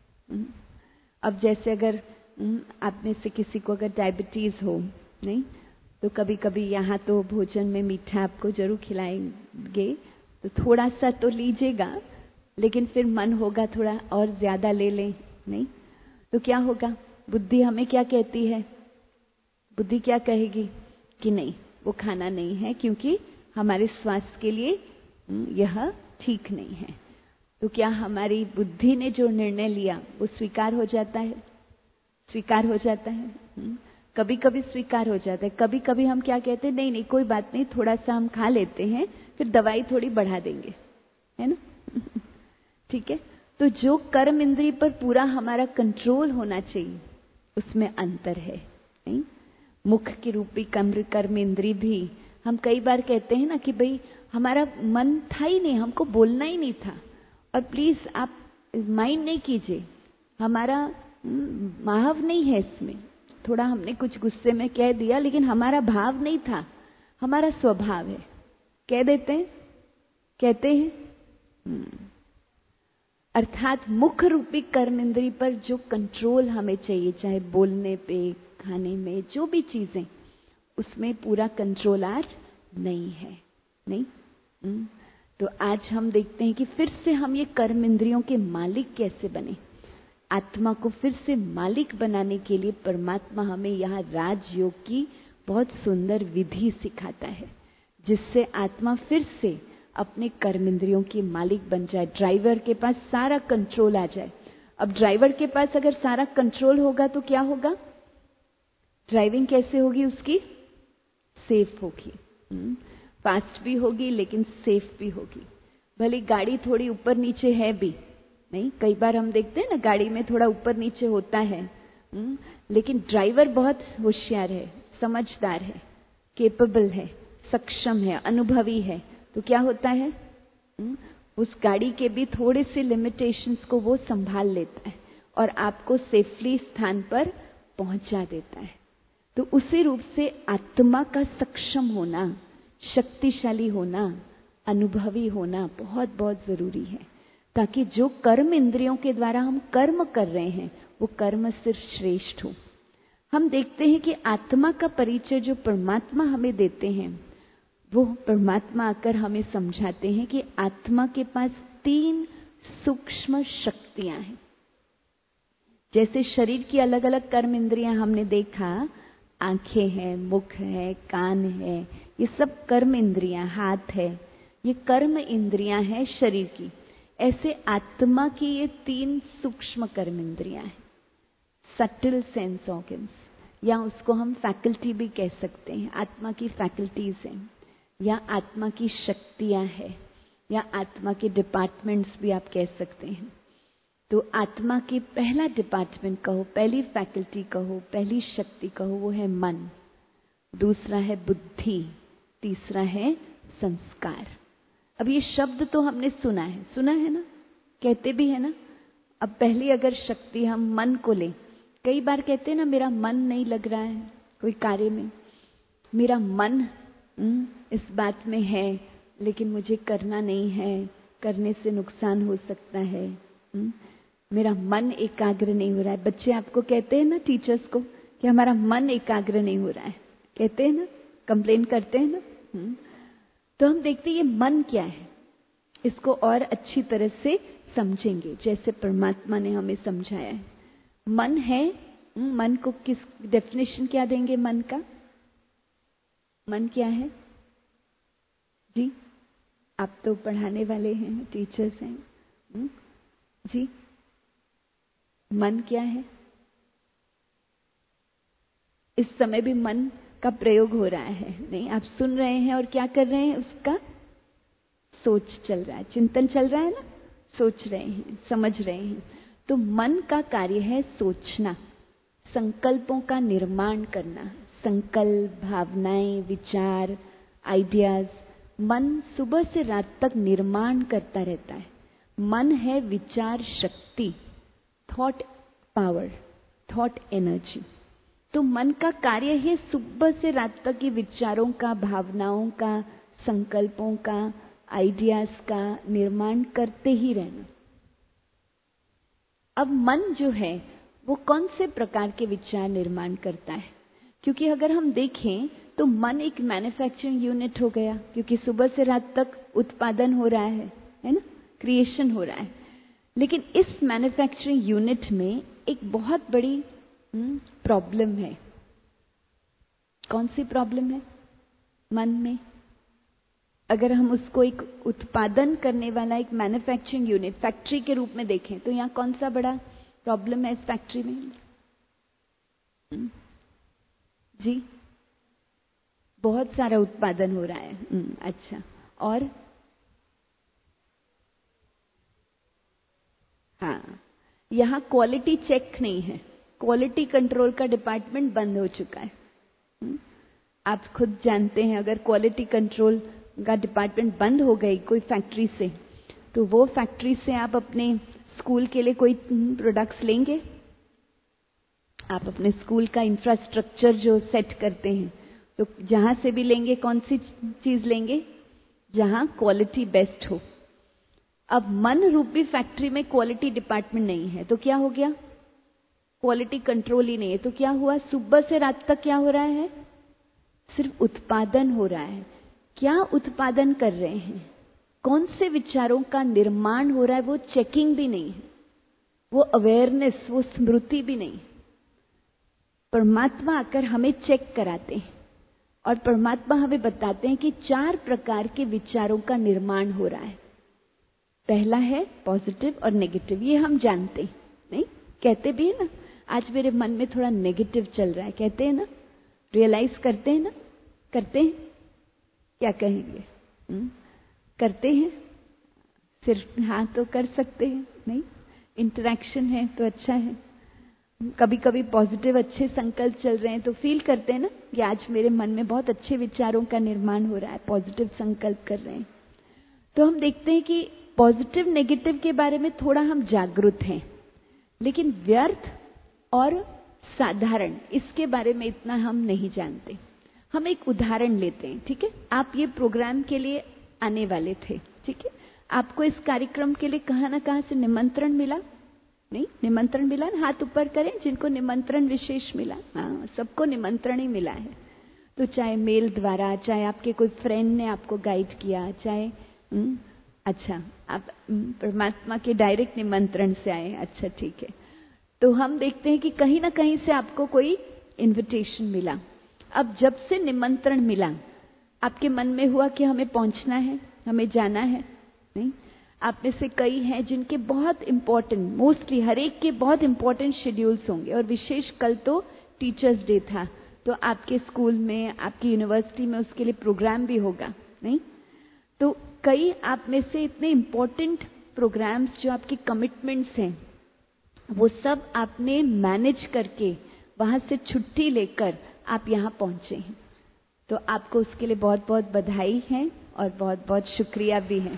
अब जैसे अगर आप में से किसी को अगर डायबिटीज हो, नहीं, तो कभी कभी यहाँ तो भोजन में मीठा आपको जरूर खिलाएंगे, तो थोड़ा सा तो लीजिएगा, लेकिन फिर मन होगा थोड़ा और ज्यादा ले लें, नहीं तो क्या होगा? बुद्धि हमें क्या कहती है? बुद्धि क्या कहेगी कि नहीं, वो खाना नहीं है, क्योंकि हमारे स्वास्थ्य के लिए यह ठीक नहीं है। तो क्या हमारी बुद्धि ने जो निर्णय लिया वो स्वीकार हो जाता है? स्वीकार हो जाता है। कभी कभी स्वीकार हो जाता है, कभी कभी हम क्या कहते हैं, नहीं नहीं कोई बात नहीं, थोड़ा सा हम खा लेते हैं, फिर दवाई थोड़ी बढ़ा देंगे, है ना? ठीक है। तो जो कर्म इंद्रिय पर पूरा हमारा कंट्रोल होना चाहिए, उसमें अंतर है, नहीं? मुख की रूपी कर्म इंद्रिय भी, हम कई बार कहते हैं ना कि भाई हमारा मन था ही नहीं, हमको बोलना ही नहीं था, और प्लीज आप माइंड नहीं कीजिए, हमारा भाव नहीं है इसमें, थोड़ा हमने कुछ गुस्से में कह दिया, लेकिन हमारा भाव नहीं था, हमारा स्वभाव है, कह देते हैं, कहते हैं। अर्थात मुख रूपी कर्म इंद्रिय पर जो कंट्रोल हमें चाहिए, चाहे बोलने पे, खाने में, जो भी चीजें, उसमें पूरा कंट्रोल आज नहीं है, नहीं। तो आज हम देखते हैं कि फिर से हम ये कर्म इंद्रियों के मालिक कैसे बने। आत्मा को फिर से मालिक बनाने के लिए परमात्मा हमें यहाँ राजयोग की बहुत सुंदर विधि सिखाता है, जिससे आत्मा फिर से अपने कर्म इंद्रियों की मालिक बन जाए, ड्राइवर के पास सारा कंट्रोल आ जाए। अब ड्राइवर के पास अगर सारा कंट्रोल होगा तो क्या होगा? ड्राइविंग कैसे होगी उसकी? सेफ होगी, फास्ट भी होगी, लेकिन सेफ भी होगी। भले गाड़ी थोड़ी ऊपर नीचे है भी, नहीं, कई बार हम देखते हैं ना गाड़ी में थोड़ा ऊपर नीचे होता है, लेकिन ड्राइवर बहुत होशियार है, समझदार है, केपेबल है, सक्षम है, अनुभवी है, तो क्या होता है, उस गाड़ी के भी थोड़े से लिमिटेशंस को वो संभाल लेता है और आपको सेफली स्थान पर पहुंचा देता है। तो उसी रूप से आत्मा का सक्षम होना, शक्तिशाली होना, अनुभवी होना बहुत बहुत जरूरी है, ताकि जो कर्म इंद्रियों के द्वारा हम कर्म कर रहे हैं वो कर्म सिर्फ श्रेष्ठ हो। हम देखते हैं कि आत्मा का परिचय जो परमात्मा हमें देते हैं, वो परमात्मा आकर हमें समझाते हैं कि आत्मा के पास 3 सूक्ष्म शक्तियां हैं। जैसे शरीर की अलग अलग कर्म इंद्रियां हमने देखा, आंखें हैं, मुख है, कान है, ये सब कर्म इंद्रियां, हाथ है, ये कर्म इंद्रियां हैं शरीर की। ऐसे आत्मा की ये 3 सूक्ष्म कर्म इंद्रियां हैं, सटल सेंस ऑर्गन्स, या उसको हम फैकल्टी भी कह सकते हैं, आत्मा की फैकल्टीज हैं, या आत्मा की शक्तियां हैं, या आत्मा के डिपार्टमेंट्स भी आप कह सकते हैं। तो आत्मा की पहला डिपार्टमेंट कहो, पहली फैकल्टी कहो, पहली शक्ति कहो, वो है मन, दूसरा है बुद्धि, तीसरा है संस्कार। अब ये शब्द तो हमने सुना है ना, कहते भी है ना। अब पहली अगर शक्ति हम मन को लें, कई बार कहते हैं ना मेरा मन नहीं लग रहा है कोई कार्य में, मेरा मन इस बात में है लेकिन मुझे करना नहीं है, करने से नुकसान हो सकता है, मेरा मन एकाग्र नहीं हो रहा है। बच्चे आपको कहते हैं ना, टीचर्स को, कि हमारा मन एकाग्र नहीं हो रहा है, कहते हैं ना, कंप्लेन करते हैं ना। तो हम देखते हैं ये मन क्या है, इसको और अच्छी तरह से समझेंगे जैसे परमात्मा ने हमें समझाया है। मन है, मन को किस डेफिनेशन क्या देंगे मन का? मन क्या है जी? आप तो पढ़ाने वाले हैं, टीचर्स हैं जी। मन क्या है? इस समय भी मन का प्रयोग हो रहा है, नहीं, आप सुन रहे हैं और क्या कर रहे हैं, उसका सोच चल रहा है, चिंतन चल रहा है ना, सोच रहे हैं, समझ रहे हैं। तो मन का कार्य है सोचना, संकल्पों का निर्माण करना, संकल्प, भावनाएं, विचार, आइडियाज, मन सुबह से रात तक निर्माण करता रहता है। मन है विचार शक्ति, थॉट पावर, थॉट एनर्जी। तो मन का कार्य है सुबह से रात तक के विचारों का, भावनाओं का, संकल्पों का, आइडियाज का निर्माण करते ही रहना। अब मन जो है वो कौन से प्रकार के विचार निर्माण करता है? क्योंकि अगर हम देखें तो मन एक मैन्युफैक्चरिंग यूनिट हो गया, क्योंकि सुबह से रात तक उत्पादन हो रहा है ना, क्रिएशन हो रहा है। लेकिन इस मैन्युफैक्चरिंग यूनिट में एक बहुत बड़ी प्रॉब्लम है। कौन सी प्रॉब्लम है मन में? अगर हम उसको एक उत्पादन करने वाला एक मैन्युफैक्चरिंग यूनिट, फैक्ट्री के रूप में देखें तो यहाँ कौन सा बड़ा प्रॉब्लम है इस फैक्ट्री में? जी, बहुत सारा उत्पादन हो रहा है। अच्छा, और हाँ, यहाँ क्वालिटी चेक नहीं है, क्वालिटी कंट्रोल का डिपार्टमेंट बंद हो चुका है। आप खुद जानते हैं, अगर क्वालिटी कंट्रोल का डिपार्टमेंट बंद हो गई कोई फैक्ट्री से, तो वो फैक्ट्री से आप अपने स्कूल के लिए कोई प्रोडक्ट्स लेंगे? आप अपने स्कूल का इंफ्रास्ट्रक्चर जो सेट करते हैं, तो जहां से भी लेंगे कौन सी चीज लेंगे? जहां क्वालिटी बेस्ट हो। अब मन रूपी फैक्ट्री में क्वालिटी डिपार्टमेंट नहीं है, तो क्या हो गया? क्वालिटी कंट्रोल ही नहीं है, तो क्या हुआ? सुबह से रात तक क्या हो रहा है? सिर्फ उत्पादन हो रहा है। क्या उत्पादन कर रहे हैं, कौन से विचारों का निर्माण हो रहा है, वो चेकिंग भी नहीं है, वो अवेयरनेस, वो स्मृति भी नहीं। परमात्मा आकर हमें चेक कराते हैं और परमात्मा हमें बताते हैं कि 4 प्रकार के विचारों का निर्माण हो रहा है। पहला है पॉजिटिव और नेगेटिव, ये हम जानते हैं, नहीं कहते भी है ना, आज मेरे मन में थोड़ा नेगेटिव चल रहा है, कहते हैं ना, रियलाइज करते हैं ना, करते हैं, क्या कहेंगे? करते हैं, सिर्फ हाँ तो कर सकते हैं, नहीं इंटरेक्शन है तो अच्छा है। कभी कभी पॉजिटिव अच्छे संकल्प चल रहे हैं तो फील करते हैं ना कि आज मेरे मन में बहुत अच्छे विचारों का निर्माण हो रहा है, पॉजिटिव संकल्प कर रहे हैं। तो हम देखते हैं कि पॉजिटिव नेगेटिव के बारे में थोड़ा हम जागरूक हैं, लेकिन व्यर्थ और साधारण इसके बारे में इतना हम नहीं जानते। हम एक उदाहरण लेते हैं, ठीक है? आप ये प्रोग्राम के लिए आने वाले थे, ठीक है? आपको इस कार्यक्रम के लिए कहाँ ना कहाँ से निमंत्रण मिला? नहीं, निमंत्रण मिला ना? हाथ ऊपर करें जिनको निमंत्रण विशेष मिला। हाँ, सबको निमंत्रण ही मिला है। तो चाहे मेल द्वारा, चाहे आपके कोई फ्रेंड ने आपको गाइड किया, चाहे अच्छा आप परमात्मा के डायरेक्ट निमंत्रण से आए, अच्छा ठीक है। तो हम देखते हैं कि कहीं ना कहीं से आपको कोई इनविटेशन मिला। अब जब से निमंत्रण मिला, आपके मन में हुआ कि हमें पहुंचना है, हमें जाना है? नहीं, आप में से कई हैं जिनके बहुत इंपॉर्टेंट, मोस्टली हर एक के बहुत इंपॉर्टेंट शेड्यूल्स होंगे, और विशेष कल तो टीचर्स डे था, तो आपके स्कूल में, आपकी यूनिवर्सिटी में उसके लिए प्रोग्राम भी होगा, नहीं? तो कई आप में से इतने इंपॉर्टेंट प्रोग्राम्स जो आपके कमिटमेंट्स हैं, वो सब आपने मैनेज करके वहां से छुट्टी लेकर आप यहाँ पहुंचे हैं। तो आपको उसके लिए बहुत बहुत बधाई है और बहुत बहुत शुक्रिया भी है।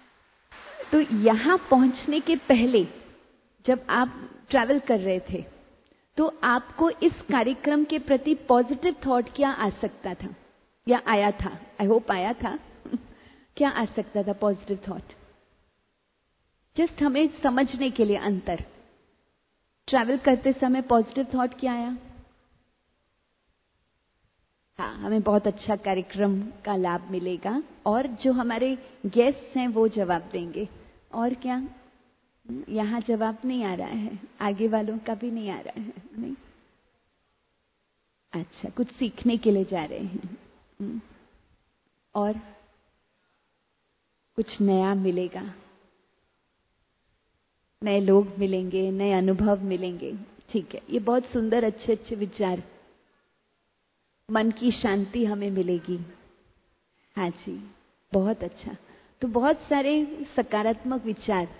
तो यहाँ पहुंचने के पहले जब आप ट्रैवल कर रहे थे, तो आपको इस कार्यक्रम के प्रति पॉजिटिव थॉट क्या आ सकता था या आया था? आई होप आया था। क्या आ सकता था पॉजिटिव थॉट? जस्ट हमें समझने के लिए अंतर। ट्रैवल करते समय पॉजिटिव थॉट क्या आया? हाँ, हमें बहुत अच्छा कार्यक्रम का लाभ मिलेगा और जो हमारे गेस्ट हैं वो जवाब देंगे। और क्या? यहाँ जवाब नहीं आ रहा है, आगे वालों का भी नहीं आ रहा है, नहीं? अच्छा, कुछ सीखने के लिए जा रहे हैं और कुछ नया मिलेगा, नए लोग मिलेंगे, नए अनुभव मिलेंगे। ठीक है, ये बहुत सुंदर अच्छे अच्छे विचार। मन की शांति हमें मिलेगी। हाँ जी, बहुत अच्छा। तो बहुत सारे सकारात्मक विचार।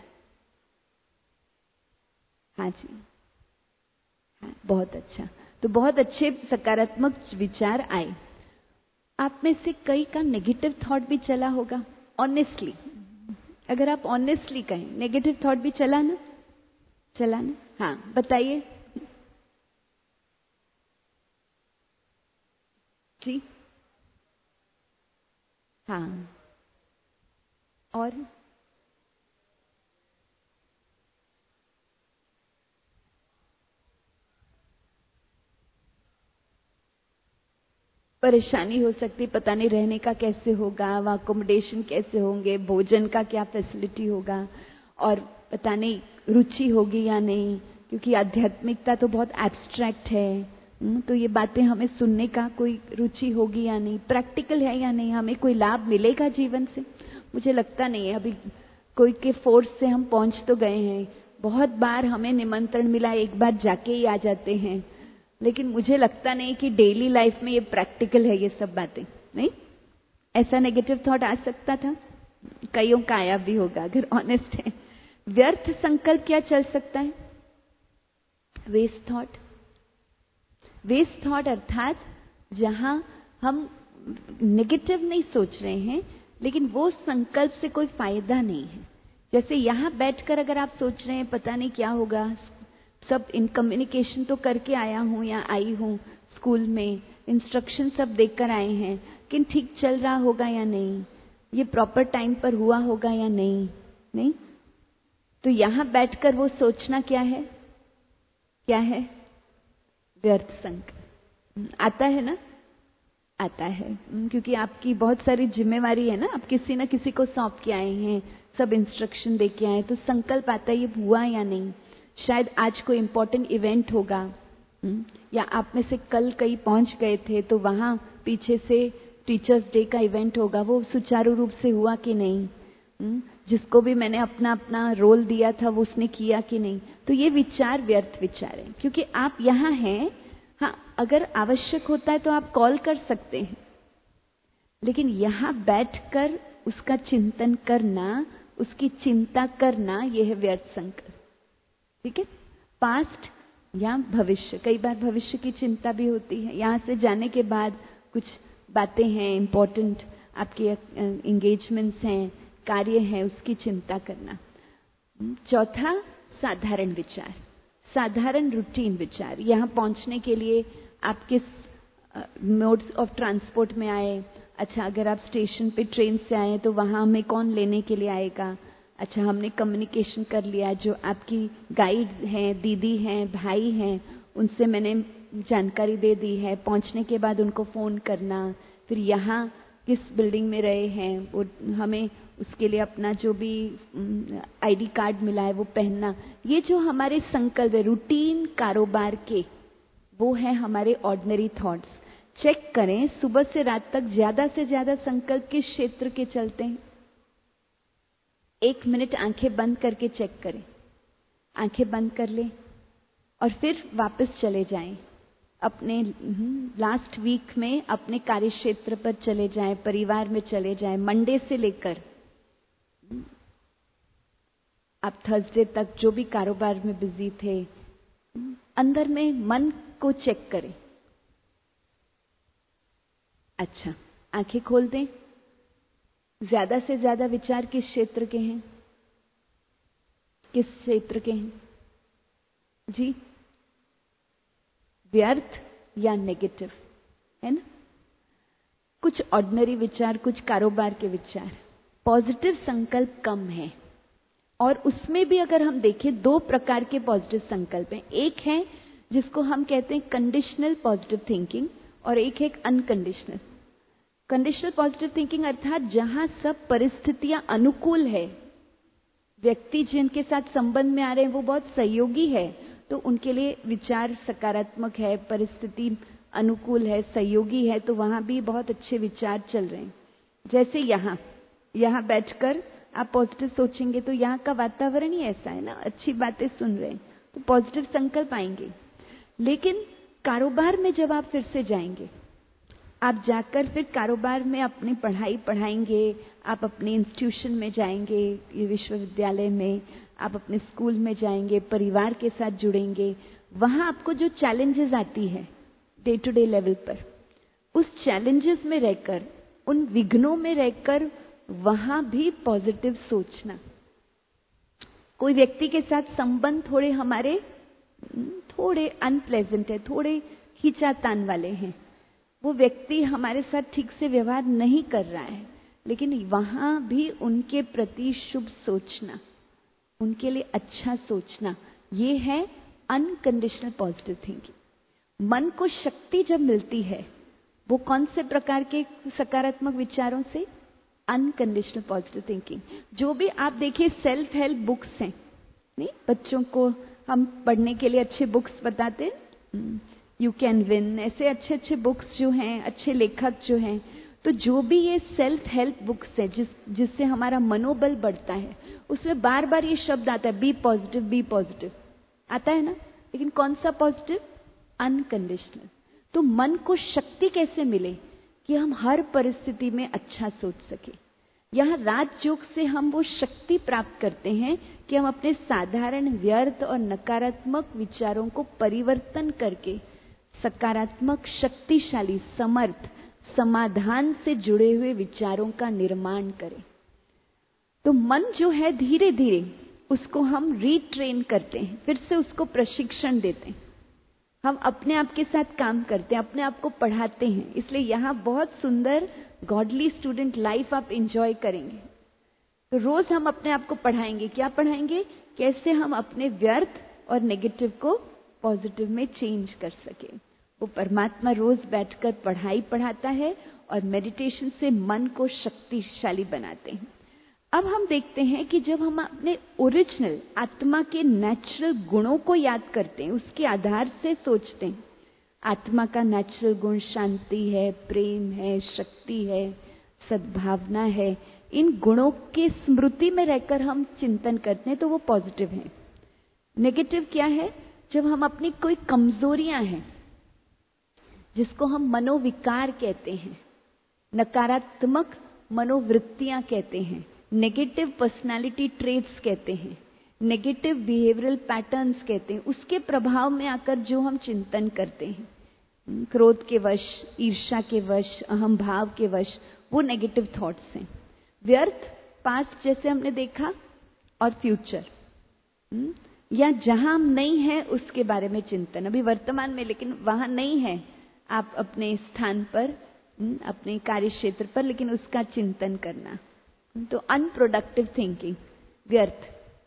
हाँ जी, हाँ, बहुत अच्छा। तो बहुत अच्छे सकारात्मक विचार आए। आप में से कई का नेगेटिव थॉट भी चला होगा। ऑनेस्टली, अगर आप ऑनेस्टली कहें, नेगेटिव थॉट भी चला ना? चला ना? हाँ, बताइए। जी हाँ, और परेशानी हो सकती, पता नहीं रहने का कैसे होगा, वहाँ अकोमोडेशन कैसे होंगे, भोजन का क्या फैसिलिटी होगा, और पता नहीं रुचि होगी या नहीं, क्योंकि आध्यात्मिकता तो बहुत एब्स्ट्रैक्ट है। तो ये बातें हमें सुनने का कोई रुचि होगी या नहीं, प्रैक्टिकल है या नहीं, हमें कोई लाभ मिलेगा जीवन से, मुझे लगता नहीं है। अभी कोई के फोर्स से हम पहुंच तो गए हैं, बहुत बार हमें निमंत्रण मिला, एक बार जाके ही आ जाते हैं, लेकिन मुझे लगता नहीं कि डेली लाइफ में ये प्रैक्टिकल है ये सब बातें। नहीं, ऐसा नेगेटिव थॉट आ सकता था, कईयों का आया भी होगा अगर ऑनेस्ट है। व्यर्थ संकल्प क्या चल सकता है? Waste thought. वेस्ट थॉट अर्थात जहां हम नेगेटिव नहीं सोच रहे हैं, लेकिन वो संकल्प से कोई फायदा नहीं है। जैसे यहां बैठकर अगर आप सोच रहे हैं पता नहीं क्या होगा, सब इन कम्युनिकेशन तो करके आया हूं या आई हूं, स्कूल में इंस्ट्रक्शन सब देकर आए हैं, लेकिन ठीक चल रहा होगा या नहीं, ये प्रॉपर टाइम पर हुआ होगा या नहीं, नहीं, तो यहां बैठकर वो सोचना क्या है? क्या है? व्यर्थ संकल्प आता है ना, आता है, क्योंकि आपकी बहुत सारी जिम्मेवारी है ना, आप किसी न किसी को सौंप के आए हैं, सब इंस्ट्रक्शन दे के आए, तो संकल्प आता है ये हुआ या नहीं। शायद आज कोई इंपॉर्टेंट इवेंट होगा, या आप में से कल कहीं पहुंच गए थे तो वहां पीछे से टीचर्स डे का इवेंट होगा, वो सुचारू रूप से हुआ कि नहीं, जिसको भी मैंने अपना अपना रोल दिया था वो उसने किया कि नहीं। तो ये विचार व्यर्थ विचार है, क्योंकि आप यहाँ हैं। हाँ, अगर आवश्यक होता है तो आप कॉल कर सकते हैं, लेकिन यहाँ बैठकर उसका चिंतन करना, उसकी चिंता करना, यह है व्यर्थ संकल्प। ठीक है, पास्ट या भविष्य, कई बार भविष्य की चिंता भी होती है, यहाँ से जाने के बाद कुछ बातें हैं इंपॉर्टेंट, आपके एंगेजमेंट्स हैं, कार्य है, उसकी चिंता करना। चौथा, साधारण विचार, साधारण रूटीन विचार। यहाँ पहुंचने के लिए आप किस मोड्स ऑफ ट्रांसपोर्ट में आए, अच्छा अगर आप स्टेशन पे ट्रेन से आए तो वहां हमें कौन लेने के लिए आएगा, अच्छा हमने कम्युनिकेशन कर लिया, जो आपकी गाइड हैं, दीदी हैं, भाई हैं, उनसे मैंने जानकारी दे दी है, पहुंचने के बाद उनको फोन करना, फिर यहाँ किस बिल्डिंग में रहे हैं वो हमें उसके लिए अपना जो भी आईडी कार्ड मिला है वो पहनना, ये जो हमारे संकल्प है रूटीन कारोबार के, वो है हमारे ऑर्डिनरी थॉट्स। चेक करें सुबह से रात तक ज्यादा से ज्यादा संकल्प किस क्षेत्र के चलते हैं। 1 मिनट आंखें बंद करके चेक करें, आंखें बंद कर लें और फिर वापस चले जाएं अपने लास्ट वीक में, अपने कार्य क्षेत्र पर चले जाएं, परिवार में चले जाएं, मंडे से लेकर आप थर्सडे तक जो भी कारोबार में बिजी थे, अंदर में मन को चेक करें। अच्छा, आंखें खोल दें। ज्यादा से ज्यादा विचार किस क्षेत्र के हैं? किस क्षेत्र के हैं जी? व्यर्थ या नेगेटिव, है ना? कुछ ऑर्डिनरी विचार, कुछ कारोबार के विचार। पॉजिटिव संकल्प कम है, और उसमें भी अगर हम देखें 2 प्रकार के पॉजिटिव संकल्प हैं। एक है जिसको हम कहते हैं कंडीशनल पॉजिटिव थिंकिंग, और एक है अनकंडीशनल। कंडीशनल पॉजिटिव थिंकिंग अर्थात जहां सब परिस्थितियां अनुकूल है, व्यक्ति जिनके साथ संबंध में आ रहे हैं वो बहुत सहयोगी है, तो उनके लिए विचार सकारात्मक है, परिस्थिति अनुकूल है, सहयोगी है, तो वहां भी बहुत अच्छे विचार चल रहे हैं। जैसे यहाँ बैठकर आप पॉजिटिव सोचेंगे तो यहाँ का वातावरण ही ऐसा है ना, अच्छी बातें सुन रहे हैं तो पॉजिटिव संकल्प आएंगे। लेकिन कारोबार में जब आप फिर से जाएंगे, आप जाकर फिर कारोबार में अपनी पढ़ाई पढ़ाएंगे, आप अपने इंस्टीट्यूशन में जाएंगे, ये विश्वविद्यालय में, आप अपने स्कूल में जाएंगे, परिवार के साथ जुड़ेंगे, वहां आपको जो चैलेंजेस आती है डे टू डे लेवल पर, उस चैलेंजेस में रहकर, उन विघ्नों में रहकर वहां भी पॉजिटिव सोचना। कोई व्यक्ति के साथ संबंध थोड़े हमारे थोड़े अनप्लेजेंट है, थोड़े खींचातान वाले हैं, वो व्यक्ति हमारे साथ ठीक से व्यवहार नहीं कर रहा है, लेकिन वहां भी उनके प्रति शुभ सोचना, उनके लिए अच्छा सोचना, ये है अनकंडीशनल पॉजिटिव थिंकिंग। मन को शक्ति जब मिलती है, वो कौन से प्रकार के सकारात्मक विचारों से? Unconditional positive thinking. जो भी आप देखिए सेल्फ हेल्प बुक्स हैं, नहीं, बच्चों को हम पढ़ने के लिए अच्छे बुक्स बताते हैं, यू कैन विन, ऐसे अच्छे अच्छे बुक्स जो हैं, अच्छे लेखक जो हैं, तो जो भी ये सेल्फ हेल्प बुक्स है जिससे हमारा मनोबल बढ़ता है, उसमें बार बार ये शब्द आता है, बी पॉजिटिव आता है ना। लेकिन कौन सा पॉजिटिव? अनकंडीशनल। तो मन को शक्ति कैसे मिले कि हम हर परिस्थिति में अच्छा सोच सके? यहाँ राजयोग से हम वो शक्ति प्राप्त करते हैं कि हम अपने साधारण व्यर्थ और नकारात्मक विचारों को परिवर्तन करके सकारात्मक, शक्तिशाली, समर्थ, समाधान से जुड़े हुए विचारों का निर्माण करें। तो मन जो है धीरे धीरे उसको हम रीट्रेन करते हैं, फिर से उसको प्रशिक्षण देते हैं। हम अपने आप के साथ काम करते हैं, अपने आप को पढ़ाते हैं। इसलिए यहाँ बहुत सुंदर गॉडली स्टूडेंट लाइफ आप एंजॉय करेंगे। तो रोज हम अपने आप को पढ़ाएंगे। क्या पढ़ाएंगे? कैसे हम अपने व्यर्थ और नेगेटिव को पॉजिटिव में चेंज कर सके। वो परमात्मा रोज बैठकर पढ़ाई पढ़ाता है और मेडिटेशन से मन को शक्तिशाली बनाते हैं। अब हम देखते हैं कि जब हम अपने ओरिजिनल आत्मा के नेचुरल गुणों को याद करते हैं, उसके आधार से सोचते हैं, आत्मा का नेचुरल गुण शांति है, प्रेम है, शक्ति है, सद्भावना है, इन गुणों के स्मृति में रहकर हम चिंतन करते हैं तो वो पॉजिटिव है। नेगेटिव क्या है? जब हम अपनी कोई कमजोरियां हैं, जिसको हम मनोविकार कहते हैं, नकारात्मक मनोवृत्तियां कहते हैं, नेगेटिव पर्सनालिटी ट्रेट्स कहते हैं, नेगेटिव बिहेवियरल पैटर्न्स कहते हैं, उसके प्रभाव में आकर जो हम चिंतन करते हैं, क्रोध के वश, ईर्ष्या के वश, अहम भाव के वश, वो नेगेटिव थॉट्स हैं। व्यर्थ, पास्ट जैसे हमने देखा, और फ्यूचर, या जहां हम नहीं है उसके बारे में चिंतन, अभी वर्तमान में लेकिन वहां नहीं है आप अपने स्थान पर, अपने कार्य क्षेत्र पर, लेकिन उसका चिंतन करना, तो अनप्रोडक्टिव थिंकिंग, व्यर्थ।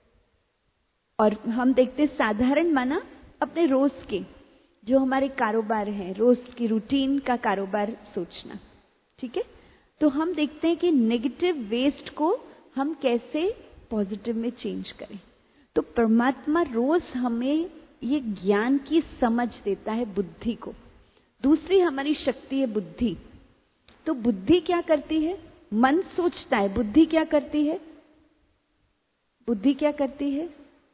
और हम देखते हैं साधारण माना अपने रोज के जो हमारे कारोबार हैं, रोज की रूटीन का कारोबार सोचना, ठीक है। तो हम देखते हैं कि नेगेटिव वेस्ट को हम कैसे पॉजिटिव में चेंज करें। तो परमात्मा रोज हमें ये ज्ञान की समझ देता है, बुद्धि को। दूसरी हमारी शक्ति है बुद्धि। तो बुद्धि क्या करती है? मन सोचता है, बुद्धि क्या करती है? बुद्धि क्या करती है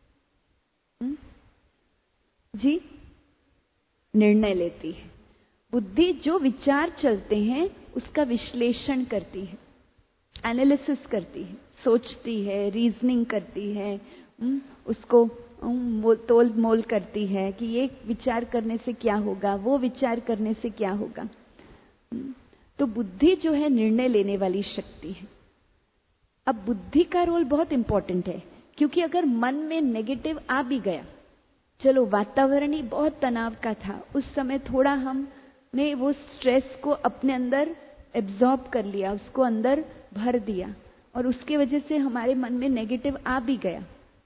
जी? निर्णय लेती है। बुद्धि जो विचार चलते हैं उसका विश्लेषण करती है, एनालिसिस करती है, सोचती है, रीजनिंग करती है, उसको तोल मोल करती है कि ये विचार करने से क्या होगा, वो विचार करने से क्या होगा। तो बुद्धि जो है निर्णय लेने वाली शक्ति है। अब बुद्धि का रोल बहुत इंपॉर्टेंट है, क्योंकि अगर मन में नेगेटिव आ भी गया, चलो वातावरण ही बहुत तनाव का था, उस समय थोड़ा हमने वो स्ट्रेस को अपने अंदर एब्जॉर्ब कर लिया, उसको अंदर भर दिया, और उसके वजह से हमारे मन में नेगेटिव आ भी गया।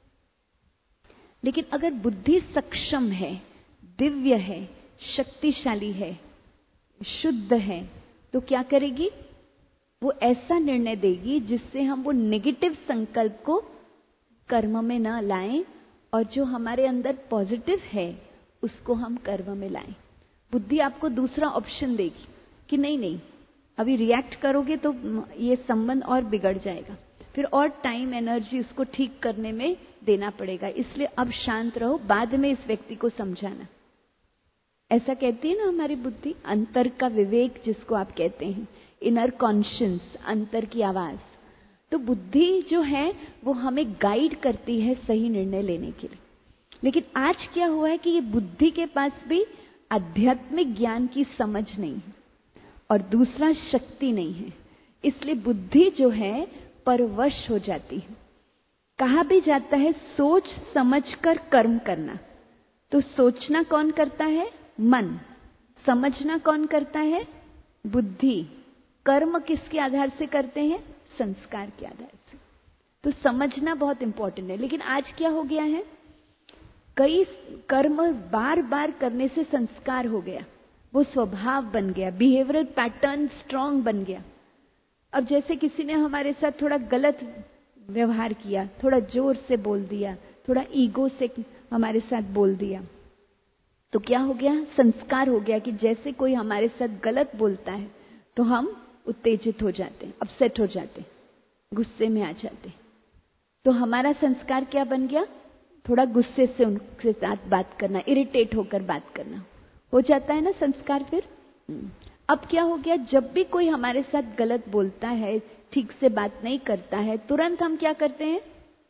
लेकिन अगर बुद्धि सक्षम है, दिव्य है, शक्तिशाली है, शुद्ध है, तो क्या करेगी? वो ऐसा निर्णय देगी जिससे हम वो नेगेटिव संकल्प को कर्म में ना लाएं, और जो हमारे अंदर पॉजिटिव है उसको हम कर्म में लाएं। बुद्धि आपको दूसरा ऑप्शन देगी कि नहीं, अभी रिएक्ट करोगे तो ये संबंध और बिगड़ जाएगा, फिर और टाइम एनर्जी उसको ठीक करने में देना पड़ेगा, इसलिए अब शांत रहो, बाद में इस व्यक्ति को समझाना। ऐसा कहती है ना हमारी बुद्धि, अंतर का विवेक जिसको आप कहते हैं, इनर कॉन्शियंस, अंतर की आवाज। तो बुद्धि जो है वो हमें गाइड करती है सही निर्णय लेने के लिए। लेकिन आज क्या हुआ है कि ये बुद्धि के पास भी आध्यात्मिक ज्ञान की समझ नहीं है, और दूसरा शक्ति नहीं है, इसलिए बुद्धि जो है परवश हो जाती है। कहा भी जाता है सोच समझकर कर्म करना। तो सोचना कौन करता है? मन। समझना कौन करता है? बुद्धि, कर्म किसके आधार से करते हैं? संस्कार के आधार से। तो समझना बहुत इंपॉर्टेंट है। लेकिन आज क्या हो गया है, कई कर्म बार बार करने से संस्कार हो गया, वो स्वभाव बन गया, बिहेवियरल पैटर्न स्ट्रांग बन गया। अब जैसे किसी ने हमारे साथ थोड़ा गलत व्यवहार किया, थोड़ा जोर से बोल दिया, थोड़ा ईगो से हमारे साथ बोल दिया, तो क्या हो गया? संस्कार हो गया कि जैसे कोई हमारे साथ गलत बोलता है तो हम उत्तेजित हो जाते हैं, अपसेट हो जाते हैं, गुस्से में आ जाते हैं। तो हमारा संस्कार क्या बन गया? थोड़ा गुस्से से उनके साथ बात करना, इरिटेट होकर बात करना, हो जाता है ना संस्कार फिर। अब क्या हो गया, जब भी कोई हमारे साथ गलत बोलता है, ठीक से बात नहीं करता है, तुरंत हम क्या करते हैं?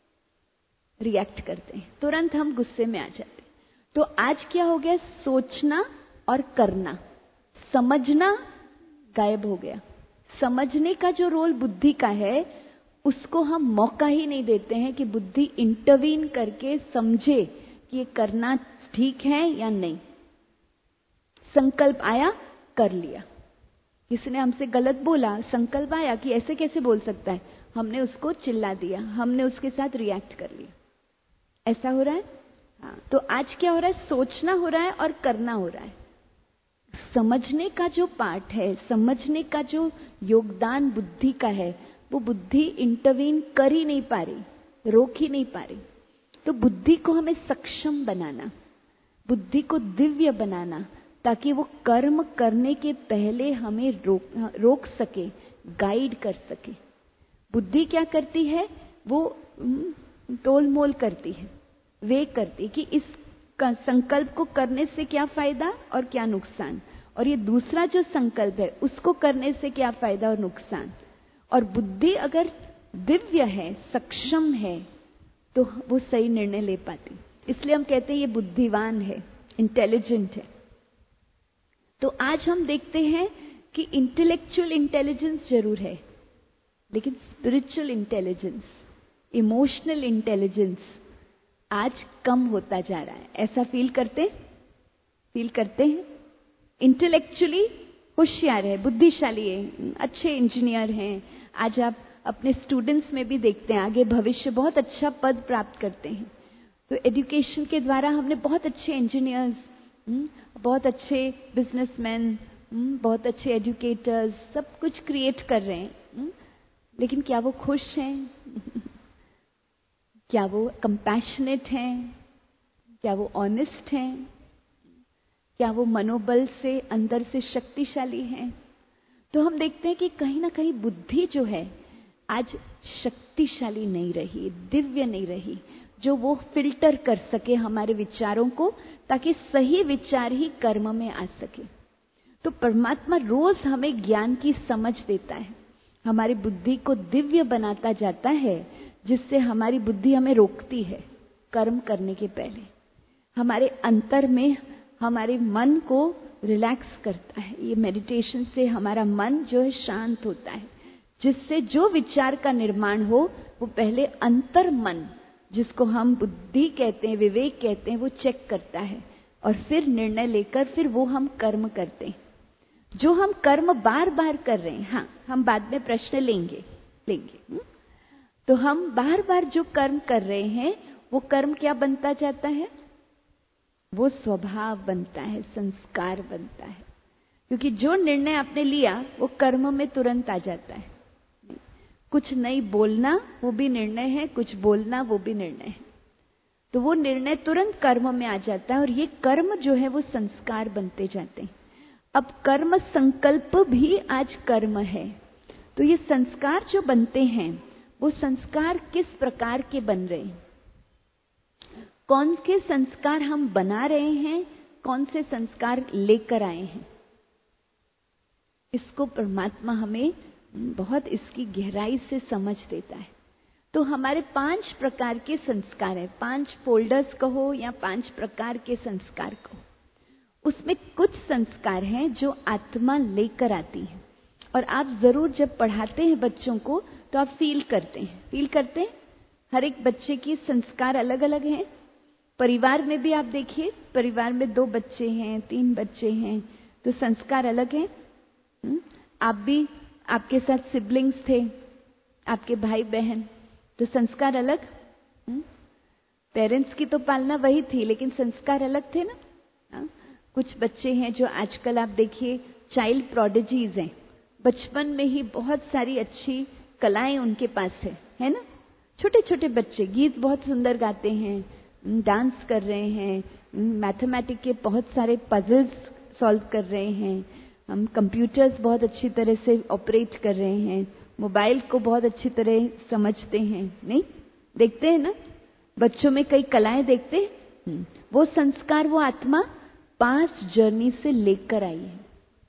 रिएक्ट करते हैं, तुरंत हम गुस्से में आ जाते हैं। तो आज क्या हो गया, सोचना और करना, समझना गायब हो गया। समझने का जो रोल बुद्धि का है, उसको हम मौका ही नहीं देते हैं कि बुद्धि इंटरवीन करके समझे कि ये करना ठीक है या नहीं। संकल्प आया, कर लिया। किसी ने हमसे गलत बोला, संकल्प आया कि ऐसे कैसे बोल सकता है, हमने उसको चिल्ला दिया, हमने उसके साथ रिएक्ट कर लिया। ऐसा हो रहा है। हाँ, तो आज क्या हो रहा है, सोचना हो रहा है और करना हो रहा है। समझने का जो पार्ट है, समझने का जो योगदान बुद्धि का है, वो बुद्धि इंटरवीन कर ही नहीं पा रही, रोक ही नहीं पा रही। तो बुद्धि को हमें सक्षम बनाना, बुद्धि को दिव्य बनाना, ताकि वो कर्म करने के पहले हमें रोक सके, गाइड कर सके। बुद्धि क्या करती है, वो तोल मोल करती है, वे करती कि इस संकल्प को करने से क्या फायदा और क्या नुकसान, और ये दूसरा जो संकल्प है उसको करने से क्या फायदा और नुकसान। और बुद्धि अगर दिव्य है, सक्षम है, तो वो सही निर्णय ले पाती। इसलिए हम कहते हैं ये बुद्धिवान है, इंटेलिजेंट है। तो आज हम देखते हैं कि इंटेलेक्चुअल इंटेलिजेंस जरूर है, लेकिन स्पिरिचुअल इंटेलिजेंस, इमोशनल इंटेलिजेंस आज कम होता जा रहा है। ऐसा फील करते हैं। इंटेलेक्चुअली होशियार है, बुद्धिशाली है, अच्छे इंजीनियर हैं। आज आप अपने स्टूडेंट्स में भी देखते हैं, आगे भविष्य बहुत अच्छा पद प्राप्त करते हैं। तो एजुकेशन के द्वारा हमने बहुत अच्छे इंजीनियर्स, बहुत अच्छे बिजनेसमैन, बहुत अच्छे एजुकेटर्स, सब कुछ क्रिएट कर रहे हैं। लेकिन क्या वो खुश हैं? क्या वो कंपैशनेट हैं? क्या वो ऑनेस्ट हैं? क्या वो मनोबल से अंदर से शक्तिशाली हैं? तो हम देखते हैं कि कहीं ना कहीं बुद्धि जो है आज शक्तिशाली नहीं रही, दिव्य नहीं रही, जो वो फिल्टर कर सके हमारे विचारों को, ताकि सही विचार ही कर्म में आ सके। तो परमात्मा रोज हमें ज्ञान की समझ देता है, हमारी बुद्धि को दिव्य बनाता जाता है, जिससे हमारी बुद्धि हमें रोकती है कर्म करने के पहले। हमारे अंतर में हमारे मन को रिलैक्स करता है। ये मेडिटेशन से हमारा मन जो है शांत होता है, जिससे जो विचार का निर्माण हो वो पहले अंतर मन, जिसको हम बुद्धि कहते हैं, विवेक कहते हैं, वो चेक करता है और फिर निर्णय लेकर फिर वो हम कर्म करते हैं। जो हम कर्म बार बार कर रहे हैं, हाँ हम बाद में प्रश्न लेंगे। तो हम बार बार जो कर्म कर रहे हैं, वो कर्म क्या बनता जाता है? वो स्वभाव बनता है, संस्कार बनता है। क्योंकि जो निर्णय आपने लिया वो कर्म में तुरंत आ जाता है। कुछ नहीं बोलना वो भी निर्णय है, कुछ बोलना वो भी निर्णय है। तो वो निर्णय तुरंत कर्म में आ जाता है, और ये कर्म जो है वो संस्कार बनते जाते हैं। अब कर्म संकल्प भी आज कर्म है। तो ये संस्कार जो बनते हैं, वो संस्कार किस प्रकार के बन रहे हैं, कौन के संस्कार हम बना रहे हैं, कौन से संस्कार लेकर आए हैं, इसको परमात्मा हमें बहुत इसकी गहराई से समझ देता है। तो हमारे 5 प्रकार के संस्कार हैं, 5 फोल्डर्स कहो या 5 प्रकार के संस्कार कहो। उसमें कुछ संस्कार हैं जो आत्मा लेकर आती है, और आप जरूर जब पढ़ाते हैं बच्चों को तो आप फील करते हैं। हर एक बच्चे की संस्कार अलग अलग हैं। परिवार में भी आप देखिए, परिवार में 2 बच्चे हैं, 3 बच्चे हैं, तो संस्कार अलग हैं। आप भी, आपके साथ सिबलिंग्स थे, आपके भाई बहन, तो संस्कार अलग। पेरेंट्स की तो पालना वही थी, लेकिन संस्कार अलग थे ना। कुछ बच्चे हैं जो आजकल आप देखिए चाइल्ड प्रोडिजीज हैं, बचपन में ही बहुत सारी अच्छी कलाएं उनके पास है ना। छोटे छोटे बच्चे गीत बहुत सुंदर गाते हैं, डांस कर रहे हैं, मैथमेटिक के बहुत सारे पजल्स सॉल्व कर रहे हैं, हम कंप्यूटर्स बहुत अच्छी तरह से ऑपरेट कर रहे हैं, मोबाइल को बहुत अच्छी तरह समझते हैं। नहीं देखते हैं ना बच्चों में कई कलाएं देखते हैं। वो संस्कार, वो आत्मा पास्ट जर्नी से लेकर आई है।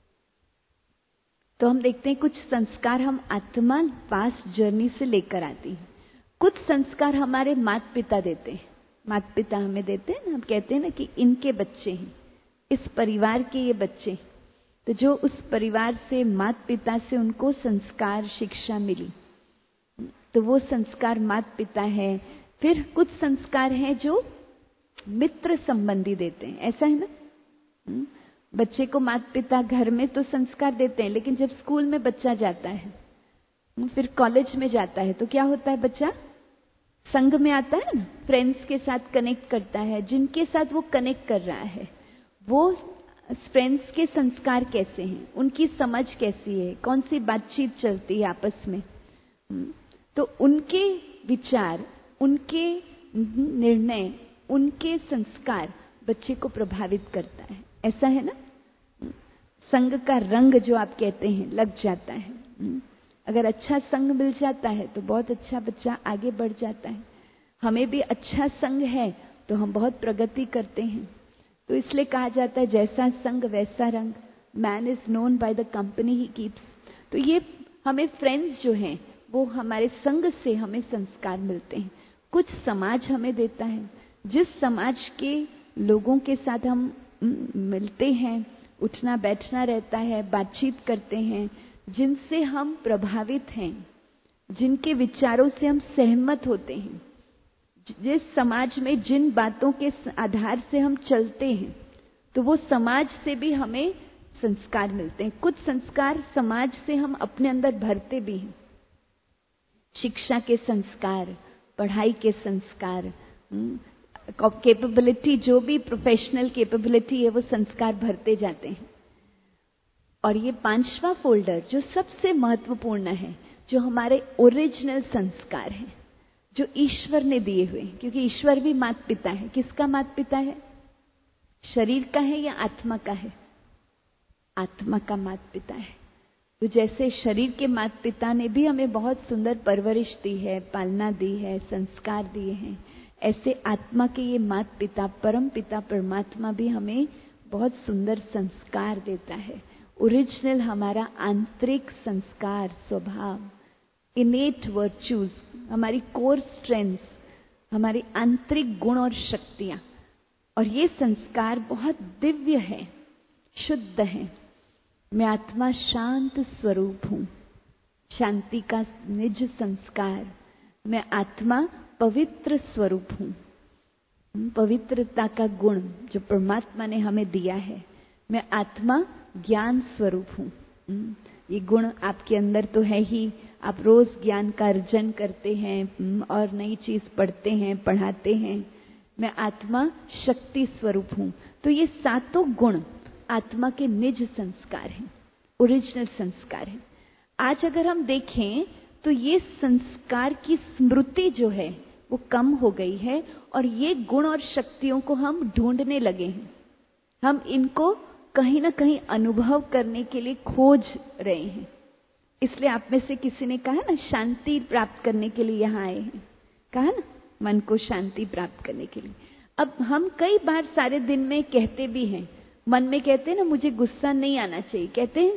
तो हम देखते हैं कुछ संस्कार हम आत्मा पास्ट जर्नी से लेकर आती है। कुछ संस्कार हमारे माता पिता देते हैं, माता पिता हमें देते हैं ना। हम कहते हैं ना कि इनके बच्चे हैं, इस परिवार के ये बच्चे, तो जो उस परिवार से माता पिता से उनको संस्कार शिक्षा मिली, तो वो संस्कार माता पिता है। फिर कुछ संस्कार हैं जो मित्र संबंधी देते हैं, ऐसा है ना। बच्चे को माता पिता घर में तो संस्कार देते हैं, लेकिन जब स्कूल में बच्चा जाता है, फिर कॉलेज में जाता है, तो क्या होता है, बच्चा संघ में आता है ना, फ्रेंड्स के साथ कनेक्ट करता है। जिनके साथ वो कनेक्ट कर रहा है, वो फ्रेंड्स के संस्कार कैसे हैं, उनकी समझ कैसी है, कौन सी बातचीत चलती है आपस में, तो उनके विचार, उनके निर्णय, उनके संस्कार बच्चे को प्रभावित करता है, ऐसा है ना। संग का रंग जो आप कहते हैं लग जाता है। अगर अच्छा संग मिल जाता है तो बहुत अच्छा बच्चा आगे बढ़ जाता है। हमें भी अच्छा संग है तो हम बहुत प्रगति करते हैं। तो इसलिए कहा जाता है जैसा संग वैसा रंग, man is known by the company he keeps. तो ये हमें फ्रेंड्स जो हैं वो हमारे संग से हमें संस्कार मिलते हैं। कुछ समाज हमें देता है, जिस समाज के लोगों के साथ हम मिलते हैं, उठना बैठना रहता है, बातचीत करते हैं, जिनसे हम प्रभावित हैं, जिनके विचारों से हम सहमत होते हैं, जिस समाज में जिन बातों के आधार से हम चलते हैं, तो वो समाज से भी हमें संस्कार मिलते हैं। कुछ संस्कार समाज से हम अपने अंदर भरते भी हैं, शिक्षा के संस्कार, पढ़ाई के संस्कार, कैपेबिलिटी, जो भी प्रोफेशनल कैपेबिलिटी है वो संस्कार भरते जाते हैं। और ये पांचवा फोल्डर जो सबसे महत्वपूर्ण है, जो हमारे ओरिजिनल संस्कार हैं, जो ईश्वर ने दिए हुए, क्योंकि ईश्वर भी माता पिता है। किसका माता पिता है? शरीर का है या आत्मा का है? आत्मा का माता पिता है। तो जैसे शरीर के माता पिता ने भी हमें बहुत सुंदर परवरिश दी है, पालना दी है, संस्कार दिए हैं, ऐसे आत्मा के ये माता पिता, परम पिता परमात्मा भी हमें बहुत सुंदर संस्कार देता है। ओरिजिनल हमारा आंतरिक संस्कार, स्वभाव, इनेट वर्च्यूज, हमारी कोर स्ट्रेंथ्स, हमारी आंतरिक गुण और शक्तियां। और ये संस्कार बहुत दिव्य है, शुद्ध है। मैं आत्मा शांत स्वरूप हूं, शांति का निज संस्कार। मैं आत्मा पवित्र स्वरूप हूं, पवित्रता का गुण जो परमात्मा ने हमें दिया है। मैं आत्मा ज्ञान स्वरूप हूं। ये गुण आपके अंदर तो है ही, आप रोज ज्ञान का अर्जन करते हैं और नई चीज पढ़ते हैं, पढ़ाते हैं। मैं आत्मा शक्ति स्वरूप हूं। तो ये सातों गुण आत्मा के निज संस्कार हैं, ओरिजिनल संस्कार हैं। आज अगर हम देखें तो ये संस्कार की स्मृति जो है वो कम हो गई है, और ये गुण और शक्तियों को हम ढूंढने लगे हैं। हम इनको कहीं ना कहीं अनुभव करने के लिए खोज रहे हैं। इसलिए आप में से किसी ने कहा ना, शांति प्राप्त करने के लिए यहाँ आए हैं, कहा ना, मन को शांति प्राप्त करने के लिए। अब हम कई बार सारे दिन में कहते भी हैं, मन में कहते हैं ना, मुझे गुस्सा नहीं आना चाहिए,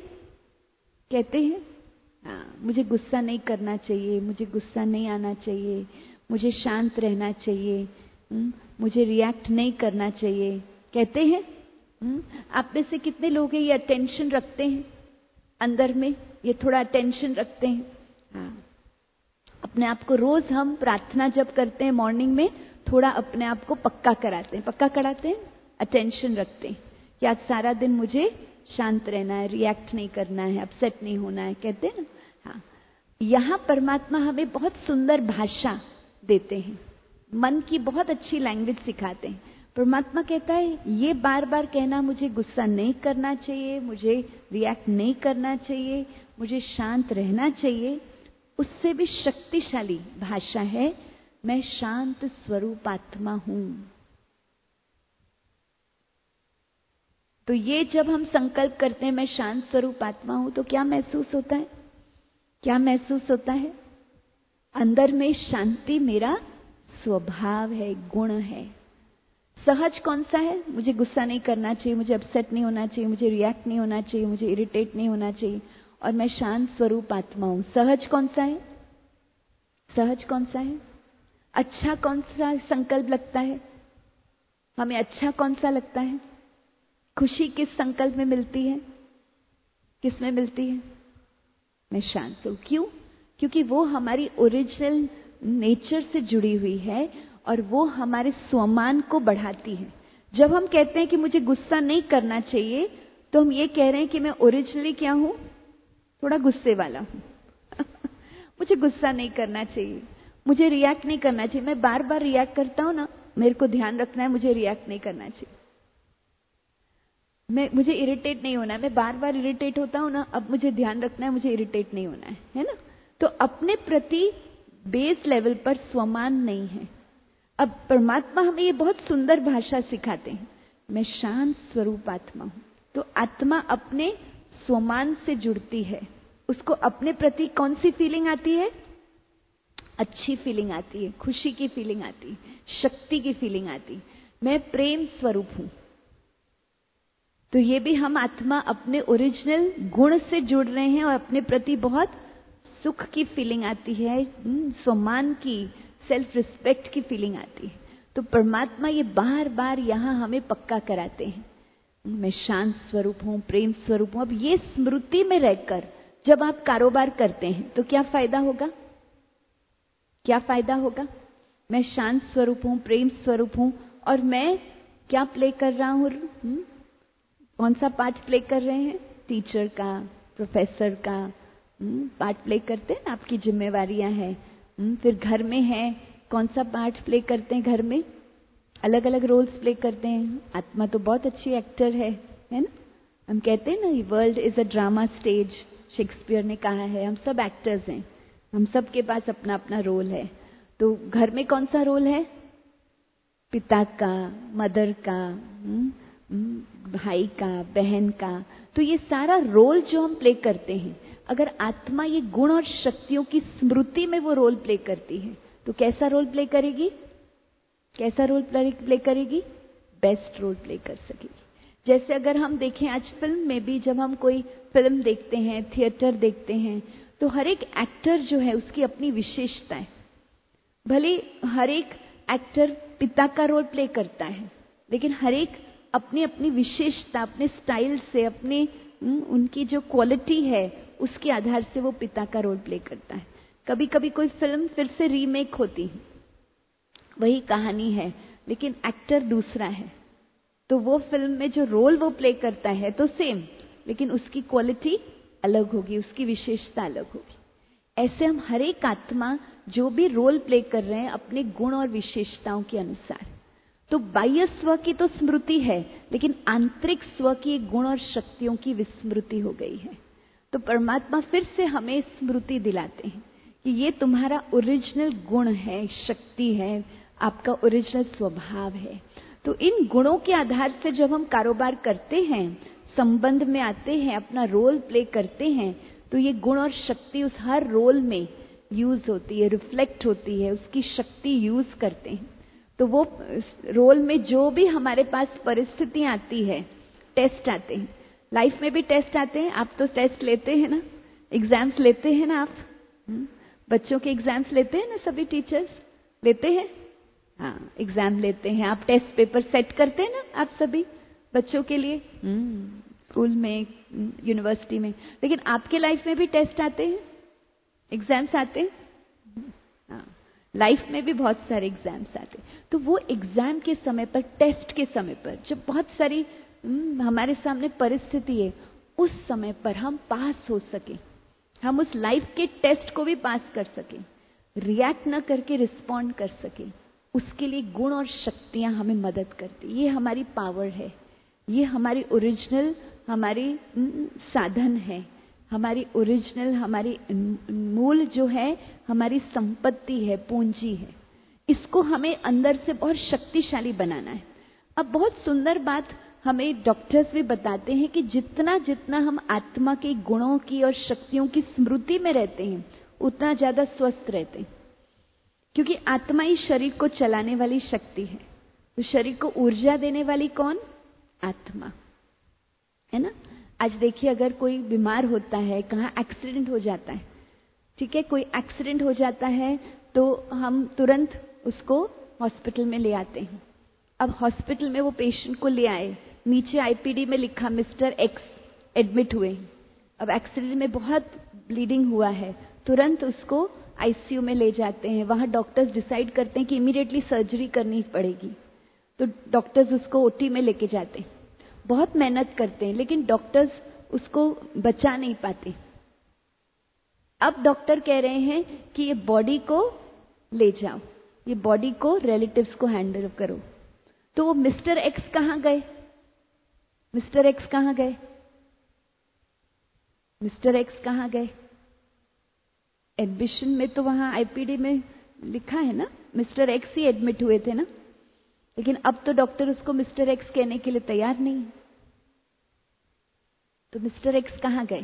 कहते हैं हाँ, मुझे गुस्सा नहीं करना चाहिए, मुझे गुस्सा नहीं आना चाहिए, मुझे शांत रहना चाहिए, मुझे रिएक्ट नहीं करना चाहिए, कहते हैं। आप में से कितने लोग हैं ये अटेंशन रखते हैं अंदर में, ये थोड़ा अटेंशन रखते हैं? हाँ, अपने आप को रोज हम प्रार्थना जब करते हैं मॉर्निंग में, थोड़ा अपने आप को पक्का कराते हैं, अटेंशन रखते हैं कि आज सारा दिन मुझे शांत रहना है, रिएक्ट नहीं करना है, अपसेट नहीं होना है, कहते हैं ना। हाँ, यहाँ परमात्मा हमें बहुत सुंदर भाषा देते हैं, मन की बहुत अच्छी लैंग्वेज सिखाते हैं। परमात्मा कहता है ये बार बार कहना, मुझे गुस्सा नहीं करना चाहिए, मुझे रिएक्ट नहीं करना चाहिए, मुझे शांत रहना चाहिए, उससे भी शक्तिशाली भाषा है, मैं शांत स्वरूप आत्मा हूं। तो ये जब हम संकल्प करते हैं मैं शांत स्वरूप आत्मा हूं, तो क्या महसूस होता है? क्या महसूस होता है? अंदर में शांति मेरा स्वभाव है, गुण है। सहज कौन सा है? मुझे गुस्सा नहीं करना चाहिए, मुझे अपसेट नहीं होना चाहिए, मुझे रिएक्ट नहीं होना चाहिए, मुझे इरिटेट नहीं होना चाहिए, और मैं शांत स्वरूप आत्मा हूं। सहज कौन सा है? सहज कौन सा है? अच्छा कौन सा संकल्प लगता है हमें? अच्छा कौन सा लगता है? खुशी किस संकल्प में मिलती है? किस में मिलती है? मैं शांत हूं। क्यों? क्योंकि वो हमारी ओरिजिनल नेचर से जुड़ी हुई है और वो हमारे स्वमान को बढ़ाती है। जब हम कहते हैं कि मुझे गुस्सा नहीं करना चाहिए, तो हम ये कह रहे हैं कि मैं ओरिजिनली क्या हूं? थोड़ा गुस्से वाला हूं। मुझे गुस्सा नहीं करना चाहिए, मुझे रिएक्ट नहीं करना चाहिए। मैं बार बार रिएक्ट करता हूं ना, मेरे को ध्यान रखना है, मुझे रिएक्ट नहीं करना चाहिए। मुझे इरिटेट नहीं होना है, मैं बार बार इरिटेट होता हूं ना, अब मुझे ध्यान रखना है, मुझे इरिटेट नहीं होना है ना? तो अपने प्रति बेस लेवल पर स्वमान नहीं है। अब परमात्मा हमें ये बहुत सुंदर भाषा सिखाते हैं, मैं शांत स्वरूप आत्मा हूं। तो आत्मा अपने स्वमान से जुड़ती है, उसको अपने प्रति कौन सी फीलिंग आती है? अच्छी फीलिंग आती है, खुशी की फीलिंग आती है, शक्ति की फीलिंग आती है। मैं प्रेम स्वरूप हूं। तो ये भी हम आत्मा अपने ओरिजिनल गुण से जुड़ रहे हैं और अपने प्रति बहुत सुख की फीलिंग आती है, सम्मान की, सेल्फ रिस्पेक्ट की फीलिंग आती है। तो परमात्मा ये बार बार यहाँ हमें पक्का कराते हैं, मैं शांत स्वरूप हूँ, प्रेम स्वरूप हूँ। अब ये स्मृति में रहकर जब आप कारोबार करते हैं तो क्या फायदा होगा? क्या फायदा होगा? मैं शांत स्वरूप हूँ, प्रेम स्वरूप हूँ, और मैं क्या प्ले कर रहा हूँ? कौन सा पार्ट प्ले कर रहे हैं? टीचर का, प्रोफेसर का पार्ट प्ले करते हैं, आपकी जिम्मेवारियां हैं। फिर घर में है, कौन सा पार्ट प्ले करते हैं? घर में अलग अलग रोल्स प्ले करते हैं। आत्मा तो बहुत अच्छी एक्टर है ना? हम कहते हैं ना, world is a drama stage, Shakespeare ने कहा है। हम सब एक्टर्स हैं, हम सब के पास अपना अपना रोल है। तो घर में कौन सा रोल है? पिता का, मदर का, भाई का, बहन का। तो ये सारा रोल जो हम प्ले करते हैं, अगर आत्मा ये गुण और शक्तियों की स्मृति में वो रोल प्ले करती है, तो कैसा रोल प्ले करेगी? कैसा रोल प्ले करेगी? बेस्ट रोल प्ले कर सकेगी। जैसे अगर हम देखें आज फिल्म में भी, जब हम कोई फिल्म देखते हैं, थिएटर देखते हैं, तो हर एक एक्टर जो है उसकी अपनी विशेषता है। भले हर एक एक्टर पिता का रोल प्ले करता है, लेकिन हर एक अपनी अपनी विशेषता, अपने स्टाइल से, अपनी उनकी जो क्वालिटी है उसके आधार से वो पिता का रोल प्ले करता है। कभी कभी कोई फिल्म फिर से रीमेक होती है, वही कहानी है लेकिन एक्टर दूसरा है, तो वो फिल्म में जो रोल वो प्ले करता है तो सेम, लेकिन उसकी क्वालिटी अलग होगी, उसकी विशेषता अलग होगी। ऐसे हम हर एक आत्मा जो भी रोल प्ले कर रहे हैं अपने गुण और विशेषताओं के अनुसार। तो बाह्य स्व की तो स्मृति है, लेकिन आंतरिक स्व की गुण और शक्तियों की विस्मृति हो गई है। तो परमात्मा फिर से हमें स्मृति दिलाते हैं कि ये तुम्हारा ओरिजिनल गुण है, शक्ति है, आपका ओरिजिनल स्वभाव है। तो इन गुणों के आधार से जब हम कारोबार करते हैं, संबंध में आते हैं, अपना रोल प्ले करते हैं, तो ये गुण और शक्ति उस हर रोल में यूज होती है, रिफ्लेक्ट होती है, उसकी शक्ति यूज करते हैं। तो वो रोल में जो भी हमारे पास परिस्थितियां आती है, टेस्ट आते हैं, लाइफ में भी टेस्ट आते हैं। आप तो टेस्ट लेते हैं ना, एग्जाम्स लेते हैं ना आप? बच्चों के एग्जाम्स लेते हैं ना, सभी टीचर्स लेते हैं। हाँ, एग्जाम लेते हैं, आप टेस्ट पेपर सेट करते हैं ना, आप सभी बच्चों के लिए, स्कूल में, यूनिवर्सिटी में। लेकिन आपके लाइफ में भी टेस्ट आते हैं, एग्जाम्स आते हैं। हाँ, लाइफ में भी बहुत सारे एग्जाम्स आते हैं। तो वो एग्जाम के समय पर, टेस्ट के समय पर, जब बहुत सारी हमारे सामने परिस्थिति है, उस समय पर हम पास हो सके, हम उस लाइफ के टेस्ट को भी पास कर सके, रिएक्ट न करके रिस्पॉन्ड कर सके, उसके लिए गुण और शक्तियां हमें मदद करती। ये हमारी पावर है, ये हमारी ओरिजिनल हमारी साधन है, हमारी ओरिजिनल हमारी मूल जो है हमारी संपत्ति है, पूंजी है। इसको हमें अंदर से बहुत शक्तिशाली बनाना है। अब बहुत सुंदर बात हमें डॉक्टर्स भी बताते हैं कि जितना जितना हम आत्मा के गुणों की और शक्तियों की स्मृति में रहते हैं, उतना ज्यादा स्वस्थ रहते हैं, क्योंकि आत्मा ही शरीर को चलाने वाली शक्ति है। तो शरीर को ऊर्जा देने वाली कौन? आत्मा है ना। आज देखिए, अगर कोई बीमार होता है, कहाँ एक्सीडेंट हो जाता है, ठीक है, कोई एक्सीडेंट हो जाता है तो हम तुरंत उसको हॉस्पिटल में ले आते हैं। अब हॉस्पिटल में वो पेशेंट को ले आए, नीचे आईपीडी में लिखा मिस्टर एक्स एडमिट हुए। अब एक्सीडेंट में बहुत ब्लीडिंग हुआ है, तुरंत उसको आईसीयू में ले जाते हैं। वहां डॉक्टर्स डिसाइड करते हैं कि इमीडिएटली सर्जरी करनी पड़ेगी, तो डॉक्टर्स उसको ओटी में लेके जाते हैं, बहुत मेहनत करते हैं, लेकिन डॉक्टर्स उसको बचा नहीं पाते। अब डॉक्टर कह रहे हैं कि ये बॉडी को ले जाओ, ये बॉडी को रिलेटिव्स को हैंड करो। तो वो मिस्टर एक्स कहां गए? मिस्टर एक्स कहां गए? मिस्टर एक्स कहां गए? एडमिशन में तो वहां आईपीडी में लिखा है ना, मिस्टर एक्स ही एडमिट हुए थे ना, लेकिन अब तो डॉक्टर उसको मिस्टर एक्स कहने के लिए तैयार नहीं। तो मिस्टर एक्स कहां गए?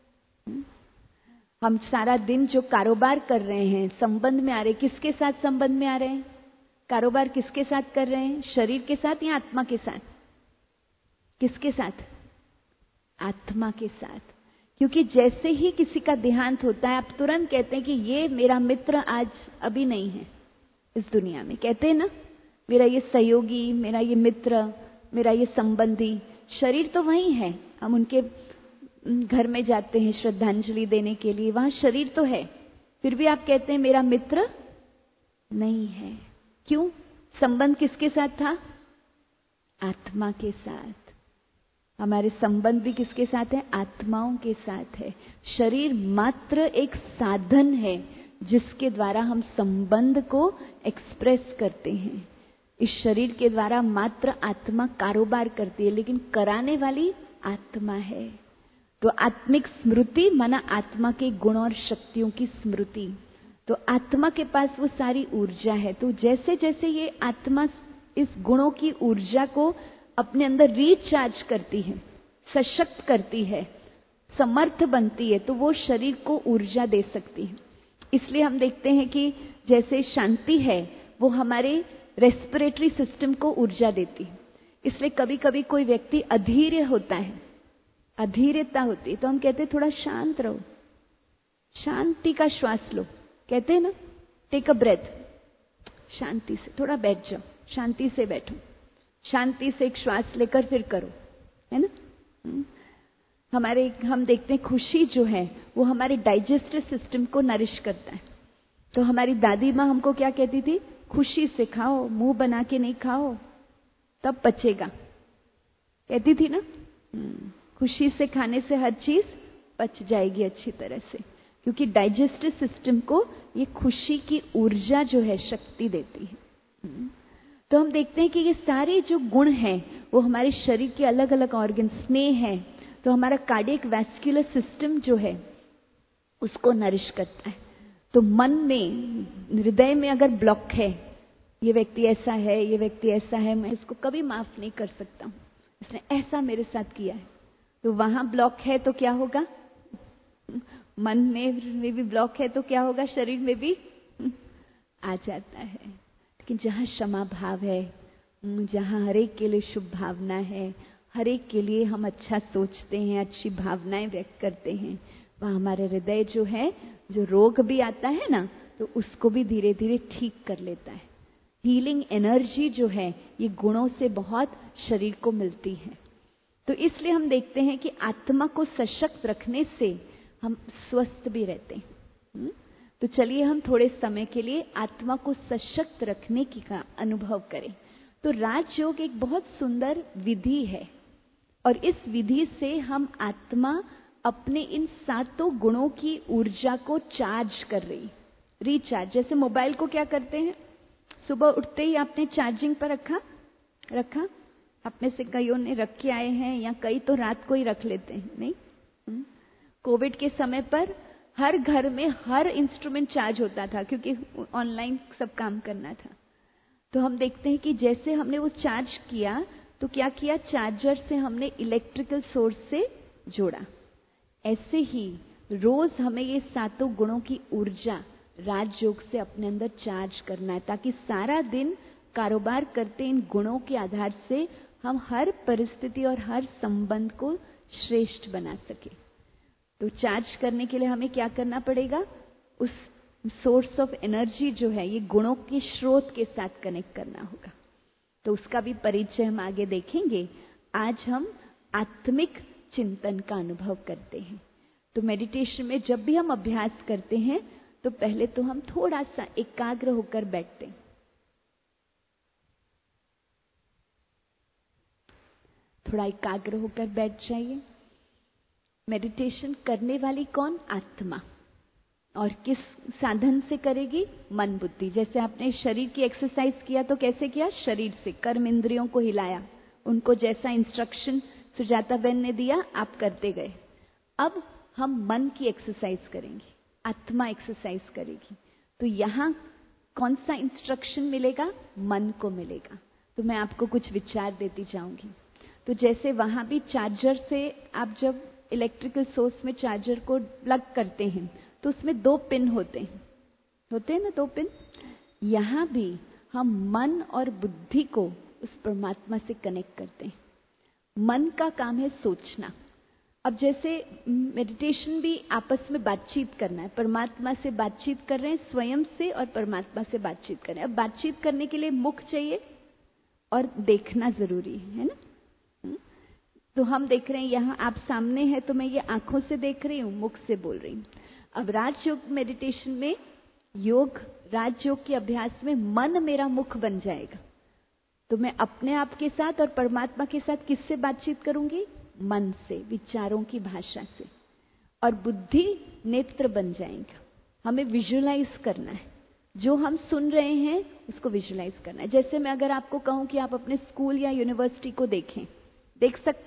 हम सारा दिन जो कारोबार कर रहे हैं, संबंध में आ रहे, किसके साथ संबंध में आ रहे हैं? कारोबार किसके साथ कर रहे हैं? शरीर के साथ या आत्मा के साथ? किसके साथ? आत्मा के साथ। क्योंकि जैसे ही किसी का देहांत होता है, आप तुरंत कहते हैं कि ये मेरा मित्र आज अभी नहीं है इस दुनिया में, कहते हैं ना, मेरा ये सहयोगी, मेरा ये मित्र, मेरा ये संबंधी। शरीर तो वही है, हम उनके घर में जाते हैं श्रद्धांजलि देने के लिए, वहां शरीर तो है, फिर भी आप कहते हैं मेरा मित्र नहीं है। क्यों? संबंध किसके साथ था? आत्मा के साथ। हमारे संबंध भी किसके साथ है? आत्माओं के साथ है। शरीर मात्र एक साधन है जिसके द्वारा हम संबंध को एक्सप्रेस करते हैं। इस शरीर के द्वारा मात्र आत्मा कारोबार करती है, लेकिन कराने वाली आत्मा है। तो आत्मिक स्मृति माना आत्मा के गुण और शक्तियों की स्मृति। तो आत्मा के पास वो सारी ऊर्जा है। तो जैसे जैसे ये आत्मा इस गुणों की ऊर्जा को अपने अंदर रिचार्ज करती है, सशक्त करती है, समर्थ बनती है, तो वो शरीर को ऊर्जा दे सकती है। इसलिए हम देखते हैं कि जैसे शांति है वो हमारे रेस्पिरेटरी सिस्टम को ऊर्जा देती है। इसलिए कभी कभी कोई व्यक्ति अधीर होता है, अधीरता होती है, तो हम कहते हैं थोड़ा शांत रहो, शांति का श्वास लो, कहते हैं ना, टेक अ ब्रेथ, शांति से थोड़ा बैठ जाओ, शांति से बैठो, शांति से एक श्वास लेकर फिर करो, है ना। हम देखते हैं खुशी जो है वो हमारे डाइजेस्टिव सिस्टम को नरिश करता है। तो हमारी दादी माँ हमको क्या कहती थी? खुशी से खाओ, मुंह बना के नहीं खाओ, तब पचेगा, कहती थी ना। खुशी से खाने से हर चीज पच जाएगी अच्छी तरह से, क्योंकि डाइजेस्टिव सिस्टम को ये खुशी की ऊर्जा जो है शक्ति देती है। तो हम देखते हैं कि ये सारे जो गुण हैं वो हमारे शरीर के अलग अलग ऑर्गन, स्नेह है तो हमारा कार्डियक वैस्कुलर सिस्टम जो है उसको नरिश करता है। तो मन में, हृदय में अगर ब्लॉक है, ये व्यक्ति ऐसा है, ये व्यक्ति ऐसा है, मैं इसको कभी माफ नहीं कर सकता हूँ, इसने ऐसा मेरे साथ किया है, तो वहां ब्लॉक है तो क्या होगा? मन में भी ब्लॉक है तो क्या होगा? शरीर में भी आ जाता है। लेकिन जहाँ क्षमा भाव है, जहाँ हरेक के लिए शुभ भावना है, हरेक के लिए हम अच्छा सोचते हैं, अच्छी भावनाएं व्यक्त करते हैं, वहाँ हमारे हृदय जो है, जो रोग भी आता है ना, तो उसको भी धीरे धीरे ठीक कर लेता है। हीलिंग एनर्जी जो है ये गुणों से बहुत शरीर को मिलती है। तो इसलिए हम देखते हैं कि आत्मा को सशक्त रखने से हम स्वस्थ भी रहते हैं। तो चलिए हम थोड़े समय के लिए आत्मा को सशक्त रखने की का अनुभव करें। तो राजयोग एक बहुत सुंदर विधि है और इस विधि से हम आत्मा अपने इन सातों गुणों की ऊर्जा को चार्ज कर रही, रिचार्ज। जैसे मोबाइल को क्या करते हैं, सुबह उठते ही आपने चार्जिंग पर रखा। आप में से कईयों ने रख के आए हैं, या कई तो रात को ही रख लेते हैं, नहीं? कोविड के समय पर हर घर में हर इंस्ट्रूमेंट चार्ज होता था, क्योंकि ऑनलाइन सब काम करना था। तो हम देखते हैं कि जैसे हमने वो चार्ज किया, तो क्या किया, चार्जर से हमने इलेक्ट्रिकल सोर्स से जोड़ा। ऐसे ही रोज हमें ये सातों गुणों की ऊर्जा राजयोग से अपने अंदर चार्ज करना है, ताकि सारा दिन कारोबार करते इन गुणों के आधार से हम हर परिस्थिति और हर संबंध को श्रेष्ठ बना सके। तो चार्ज करने के लिए हमें क्या करना पड़ेगा, उस सोर्स ऑफ एनर्जी जो है, ये गुणों के स्रोत के साथ कनेक्ट करना होगा। तो उसका भी परिचय हम आगे देखेंगे। आज हम आत्मिक चिंतन का अनुभव करते हैं। तो मेडिटेशन में जब भी हम अभ्यास करते हैं, तो पहले तो हम थोड़ा सा एकाग्र होकर बैठते हैं। थोड़ा एकाग्र होकर बैठ जाइए। मेडिटेशन करने वाली कौन, आत्मा। और किस साधन से करेगी, मन बुद्धि। जैसे आपने शरीर की एक्सरसाइज किया, तो कैसे किया, शरीर से कर्म इंद्रियों को हिलाया, उनको जैसा इंस्ट्रक्शन सुजाता बहन ने दिया आप करते गए। अब हम मन की एक्सरसाइज करेंगे, आत्मा एक्सरसाइज करेगी। तो यहाँ कौन सा इंस्ट्रक्शन मिलेगा, मन को मिलेगा। तो मैं आपको कुछ विचार देती जाऊंगी। तो जैसे वहां भी चार्जर से आप जब इलेक्ट्रिकल सोर्स में चार्जर को प्लग करते हैं, तो उसमें 2 पिन होते हैं ना, 2 पिन। यहाँ भी हम मन और बुद्धि को उस परमात्मा से कनेक्ट करते हैं। मन का काम है सोचना। अब जैसे मेडिटेशन भी आपस में बातचीत करना है, परमात्मा से बातचीत कर रहे हैं, स्वयं से और परमात्मा से बातचीत कर रहे हैं। अब बातचीत करने के लिए मुख चाहिए और देखना जरूरी है ना। तो हम देख रहे हैं, यहाँ आप सामने हैं, तो मैं ये आंखों से देख रही हूँ, मुख से बोल रही हूँ। अब राजयोग मेडिटेशन में, योग राजयोग के अभ्यास में मन मेरा मुख बन जाएगा। तो मैं अपने आप के साथ और परमात्मा के साथ किससे बातचीत करूंगी, मन से, विचारों की भाषा से। और बुद्धि नेत्र बन जाएगा। हमें विजुअलाइज करना है, जो हम सुन रहे हैं उसको विजुअलाइज करना है। जैसे मैं अगर आपको कहूं कि आप अपने स्कूल या यूनिवर्सिटी को देखें, देख सकते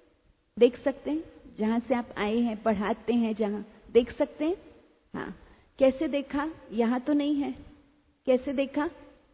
हैं जहां से आप आए हैं, पढ़ाते हैं जहां, देख सकते हैं। हाँ, कैसे देखा, यहां तो नहीं है, कैसे देखा,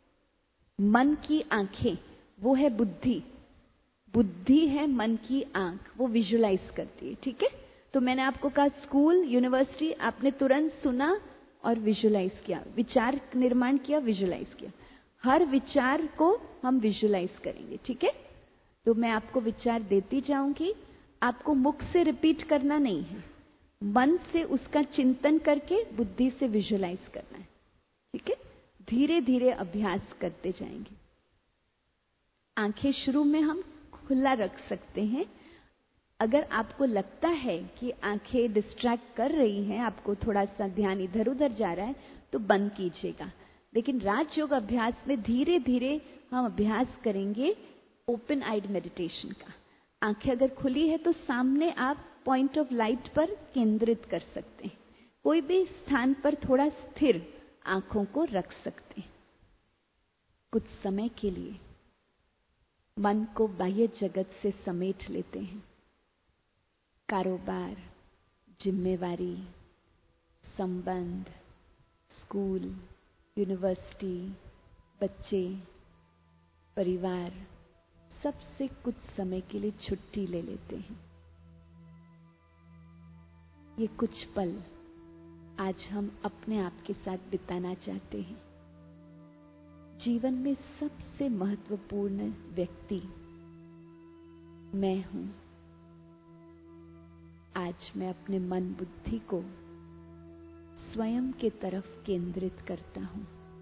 मन की आंखें, वो है बुद्धि। बुद्धि है मन की आंख, वो विजुअलाइज करती है। ठीक है, तो मैंने आपको कहा स्कूल, यूनिवर्सिटी, आपने तुरंत सुना और विजुअलाइज किया, विचार निर्माण किया, विजुअलाइज किया। हर विचार को हम विजुअलाइज करेंगे। ठीक है, तो मैं आपको विचार देती जाऊंगी, आपको मुख से रिपीट करना नहीं है, मन से उसका चिंतन करके बुद्धि से विजुअलाइज करना है। ठीक है, धीरे धीरे अभ्यास करते जाएंगे। आंखें शुरू में हम खुला रख सकते हैं। अगर आपको लगता है कि आंखें डिस्ट्रैक्ट कर रही हैं, आपको थोड़ा सा ध्यान इधर उधर जा रहा है, तो बंद कीजिएगा। लेकिन राजयोग अभ्यास में धीरे धीरे हम अभ्यास करेंगे ओपन आइड मेडिटेशन का। आंखें अगर खुली है तो सामने आप पॉइंट ऑफ लाइट पर केंद्रित कर सकते हैं। कोई भी स्थान पर थोड़ा स्थिर आंखों को रख सकते हैं। कुछ समय के लिए मन को बाह्य जगत से समेट लेते हैं। कारोबार, जिम्मेवारी, संबंध, स्कूल, यूनिवर्सिटी, बच्चे, परिवार, सबसे कुछ समय के लिए छुट्टी ले लेते हैं। ये कुछ पल आज हम अपने आप के साथ बिताना चाहते हैं। जीवन में सबसे महत्वपूर्ण व्यक्ति मैं हूं। आज मैं अपने मन बुद्धि को स्वयं के तरफ केंद्रित करता हूं।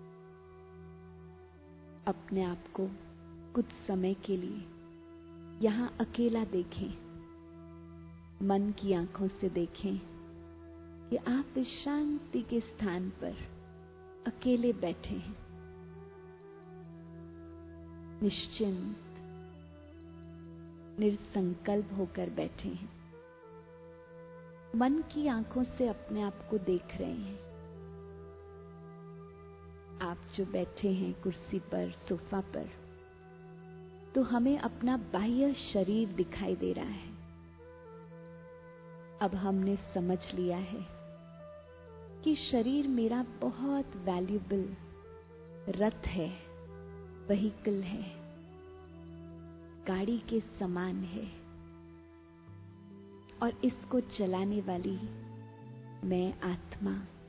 अपने आप को कुछ समय के लिए यहां अकेला देखें, मन की आंखों से देखें कि आप इस शांति के स्थान पर अकेले बैठे हैं, निश्चिंत, निसंकल्प होकर बैठे हैं। मन की आंखों से अपने आप को देख रहे हैं। आप जो बैठे हैं कुर्सी पर, सोफा पर, तो हमें अपना बाह्य शरीर दिखाई दे रहा है। अब हमने समझ लिया है कि शरीर मेरा बहुत वैल्यूबल रथ है, व्हीकल है, गाड़ी के समान है, और इसको चलाने वाली मैं आत्मा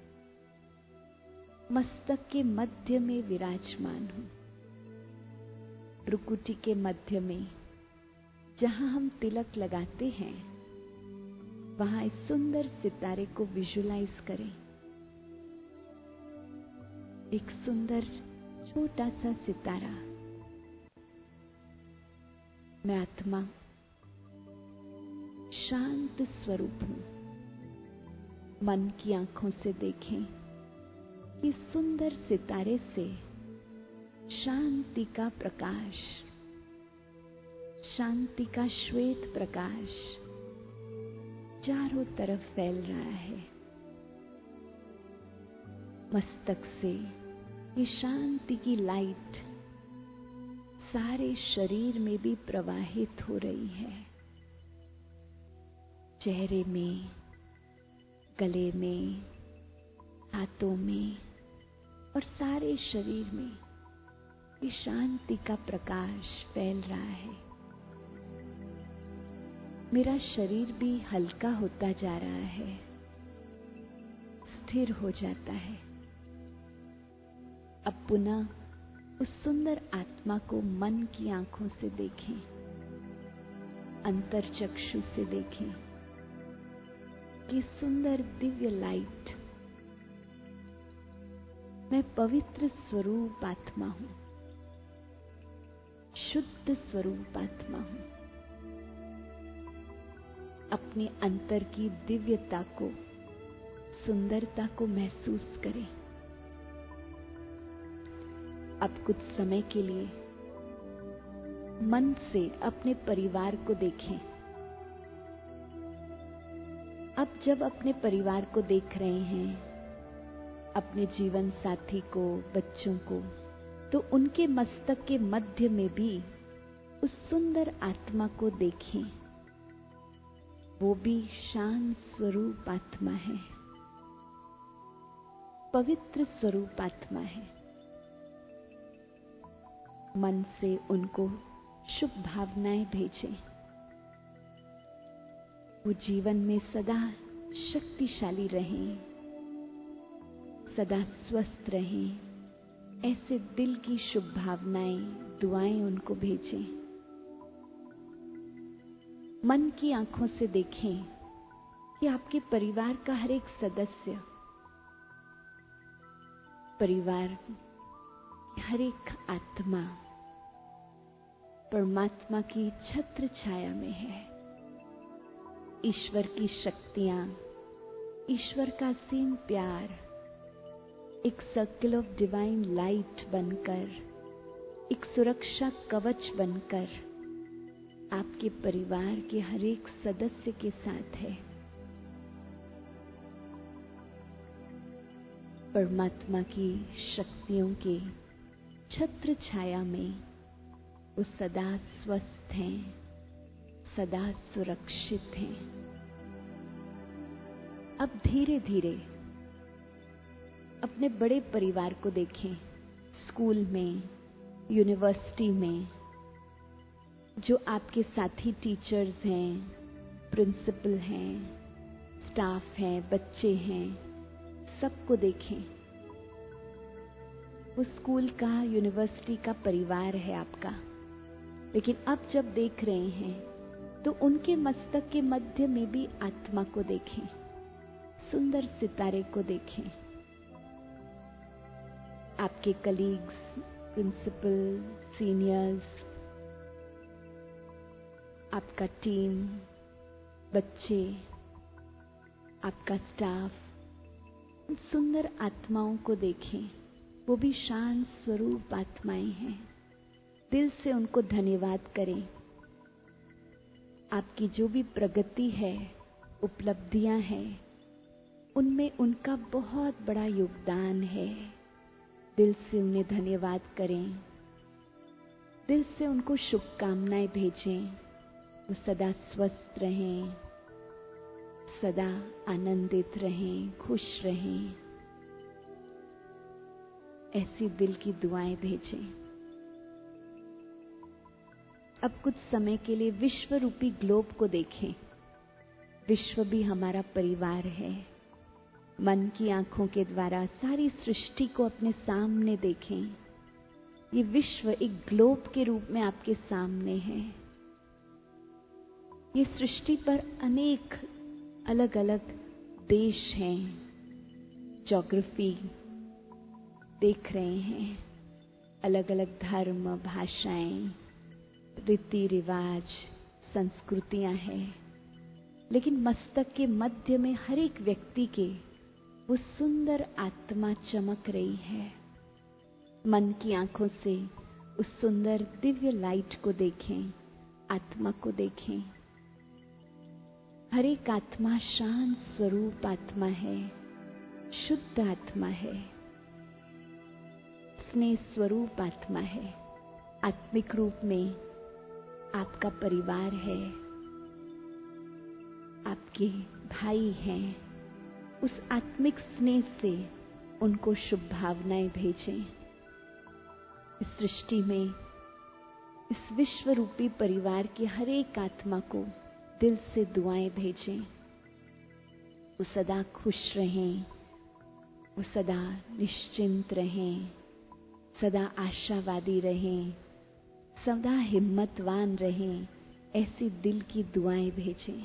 मस्तक के मध्य में विराजमान हूं। भ्रुकुटी के मध्य में जहां हम तिलक लगाते हैं, वहां इस सुंदर सितारे को विजुलाइज करें। एक सुंदर छोटा सा सितारा। मैं आत्मा शांत स्वरूप हूं। मन की आंखों से देखें कि सुंदर सितारे से शांति का प्रकाश, शांति का श्वेत प्रकाश चारों तरफ फैल रहा है। मस्तक से ये शांति की लाइट सारे शरीर में भी प्रवाहित हो रही है। चेहरे में, गले में, हाथों में और सारे शरीर में ये शांति का प्रकाश फैल रहा है। मेरा शरीर भी हल्का होता जा रहा है, स्थिर हो जाता है। अब पुनः उस सुंदर आत्मा को मन की आंखों से देखें, अंतर्चक्षु से देखें कि सुंदर दिव्य लाइट। मैं पवित्र स्वरूप आत्मा हूं, शुद्ध स्वरूप आत्मा हूं। अपने अंतर की दिव्यता को, सुंदरता को महसूस करें। अब कुछ समय के लिए मन से अपने परिवार को देखें। अब जब अपने परिवार को देख रहे हैं, अपने जीवन साथी को, बच्चों को, तो उनके मस्तक के मध्य में भी उस सुंदर आत्मा को देखें। वो भी शांत स्वरूप आत्मा है, पवित्र स्वरूप आत्मा है। मन से उनको शुभ भावनाएं भेजें। वो जीवन में सदा शक्तिशाली रहें, सदा स्वस्थ रहें। ऐसे दिल की शुभ भावनाएं, दुआएं उनको भेजें। मन की आंखों से देखें कि आपके परिवार का हर एक सदस्य, परिवार की हर एक आत्मा परमात्मा की छत्र छाया में है। ईश्वर की शक्तियां, ईश्वर का असीम प्यार एक सर्कल ऑफ डिवाइन लाइट बनकर, एक सुरक्षा कवच बनकर आपके परिवार के हर एक सदस्य के साथ है। परमात्मा की शक्तियों के छत्र छाया में वो सदा स्वस्थ हैं, सदा सुरक्षित हैं। अब धीरे धीरे अपने बड़े परिवार को देखें। स्कूल में, यूनिवर्सिटी में जो आपके साथी टीचर्स हैं, प्रिंसिपल हैं, स्टाफ हैं, बच्चे हैं, सबको देखें। वो स्कूल का, यूनिवर्सिटी का परिवार है आपका। लेकिन अब जब देख रहे हैं तो उनके मस्तक के मध्य में भी आत्मा को देखें, सुंदर सितारे को देखें। आपके कलीग्स, प्रिंसिपल, सीनियर्स, आपका टीम, बच्चे, आपका स्टाफ, उन सुंदर आत्माओं को देखें। वो भी शांत स्वरूप आत्माएं हैं। दिल से उनको धन्यवाद करें। आपकी जो भी प्रगति है, उपलब्धियां हैं, उनमें उनका बहुत बड़ा योगदान है। दिल से उन्हें धन्यवाद करें, दिल से उनको शुभकामनाएं भेजें। वो सदा स्वस्थ रहें, सदा आनंदित रहें, खुश रहें, ऐसी दिल की दुआएं भेजें। अब कुछ समय के लिए विश्व रूपी ग्लोब को देखें। विश्व भी हमारा परिवार है। मन की आंखों के द्वारा सारी सृष्टि को अपने सामने देखें। ये विश्व एक ग्लोब के रूप में आपके सामने है। ये सृष्टि पर अनेक अलग अलग देश हैं, ज्योग्राफी देख रहे हैं, अलग अलग धर्म, भाषाएं, रीति रिवाज, संस्कृतियां हैं। लेकिन मस्तक के मध्य में हर एक व्यक्ति के वो सुंदर आत्मा चमक रही है। मन की आंखों से उस सुंदर दिव्य लाइट को देखें, आत्मा को देखें। हर एक आत्मा शांत स्वरूप आत्मा है, शुद्ध आत्मा है, स्नेह स्वरूप आत्मा है। आत्मिक रूप में आपका परिवार है, आपके भाई हैं। उस आत्मिक स्नेह से उनको शुभ भावनाएं भेजें। इस सृष्टि में, इस विश्व रूपी परिवार की हर एक आत्मा को दिल से दुआएं भेजें। वो सदा खुश रहें, वो सदा निश्चिंत रहें, सदा आशावादी रहें, सदा हिम्मतवान रहें। ऐसी दिल की दुआएं भेजें।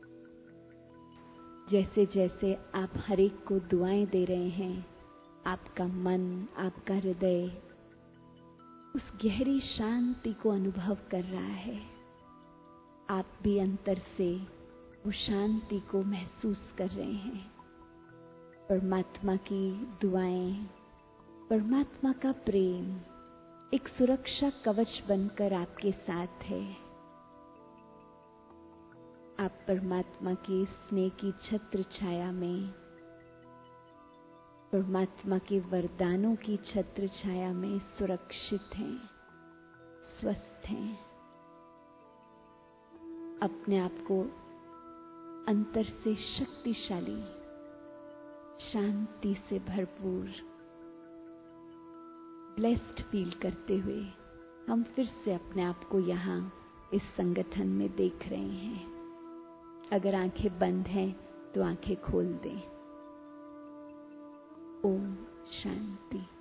जैसे जैसे आप हर एक को दुआएं दे रहे हैं, आपका मन, आपका हृदय उस गहरी शांति को अनुभव कर रहा है। आप भी अंतर से वो शांति को महसूस कर रहे हैं। परमात्मा की दुआएं, परमात्मा का प्रेम एक सुरक्षा कवच बनकर आपके साथ है। आप परमात्मा के स्नेह की छत्र छाया में, परमात्मा के वरदानों की छत्र छाया में सुरक्षित हैं, स्वस्थ हैं। अपने आप को अंतर से शक्तिशाली, शांति से भरपूर, ब्लेस्ड फील करते हुए हम फिर से अपने आप को यहाँ इस संगठन में देख रहे हैं। अगर आंखें बंद हैं तो आंखें खोल दें। ओम शांति।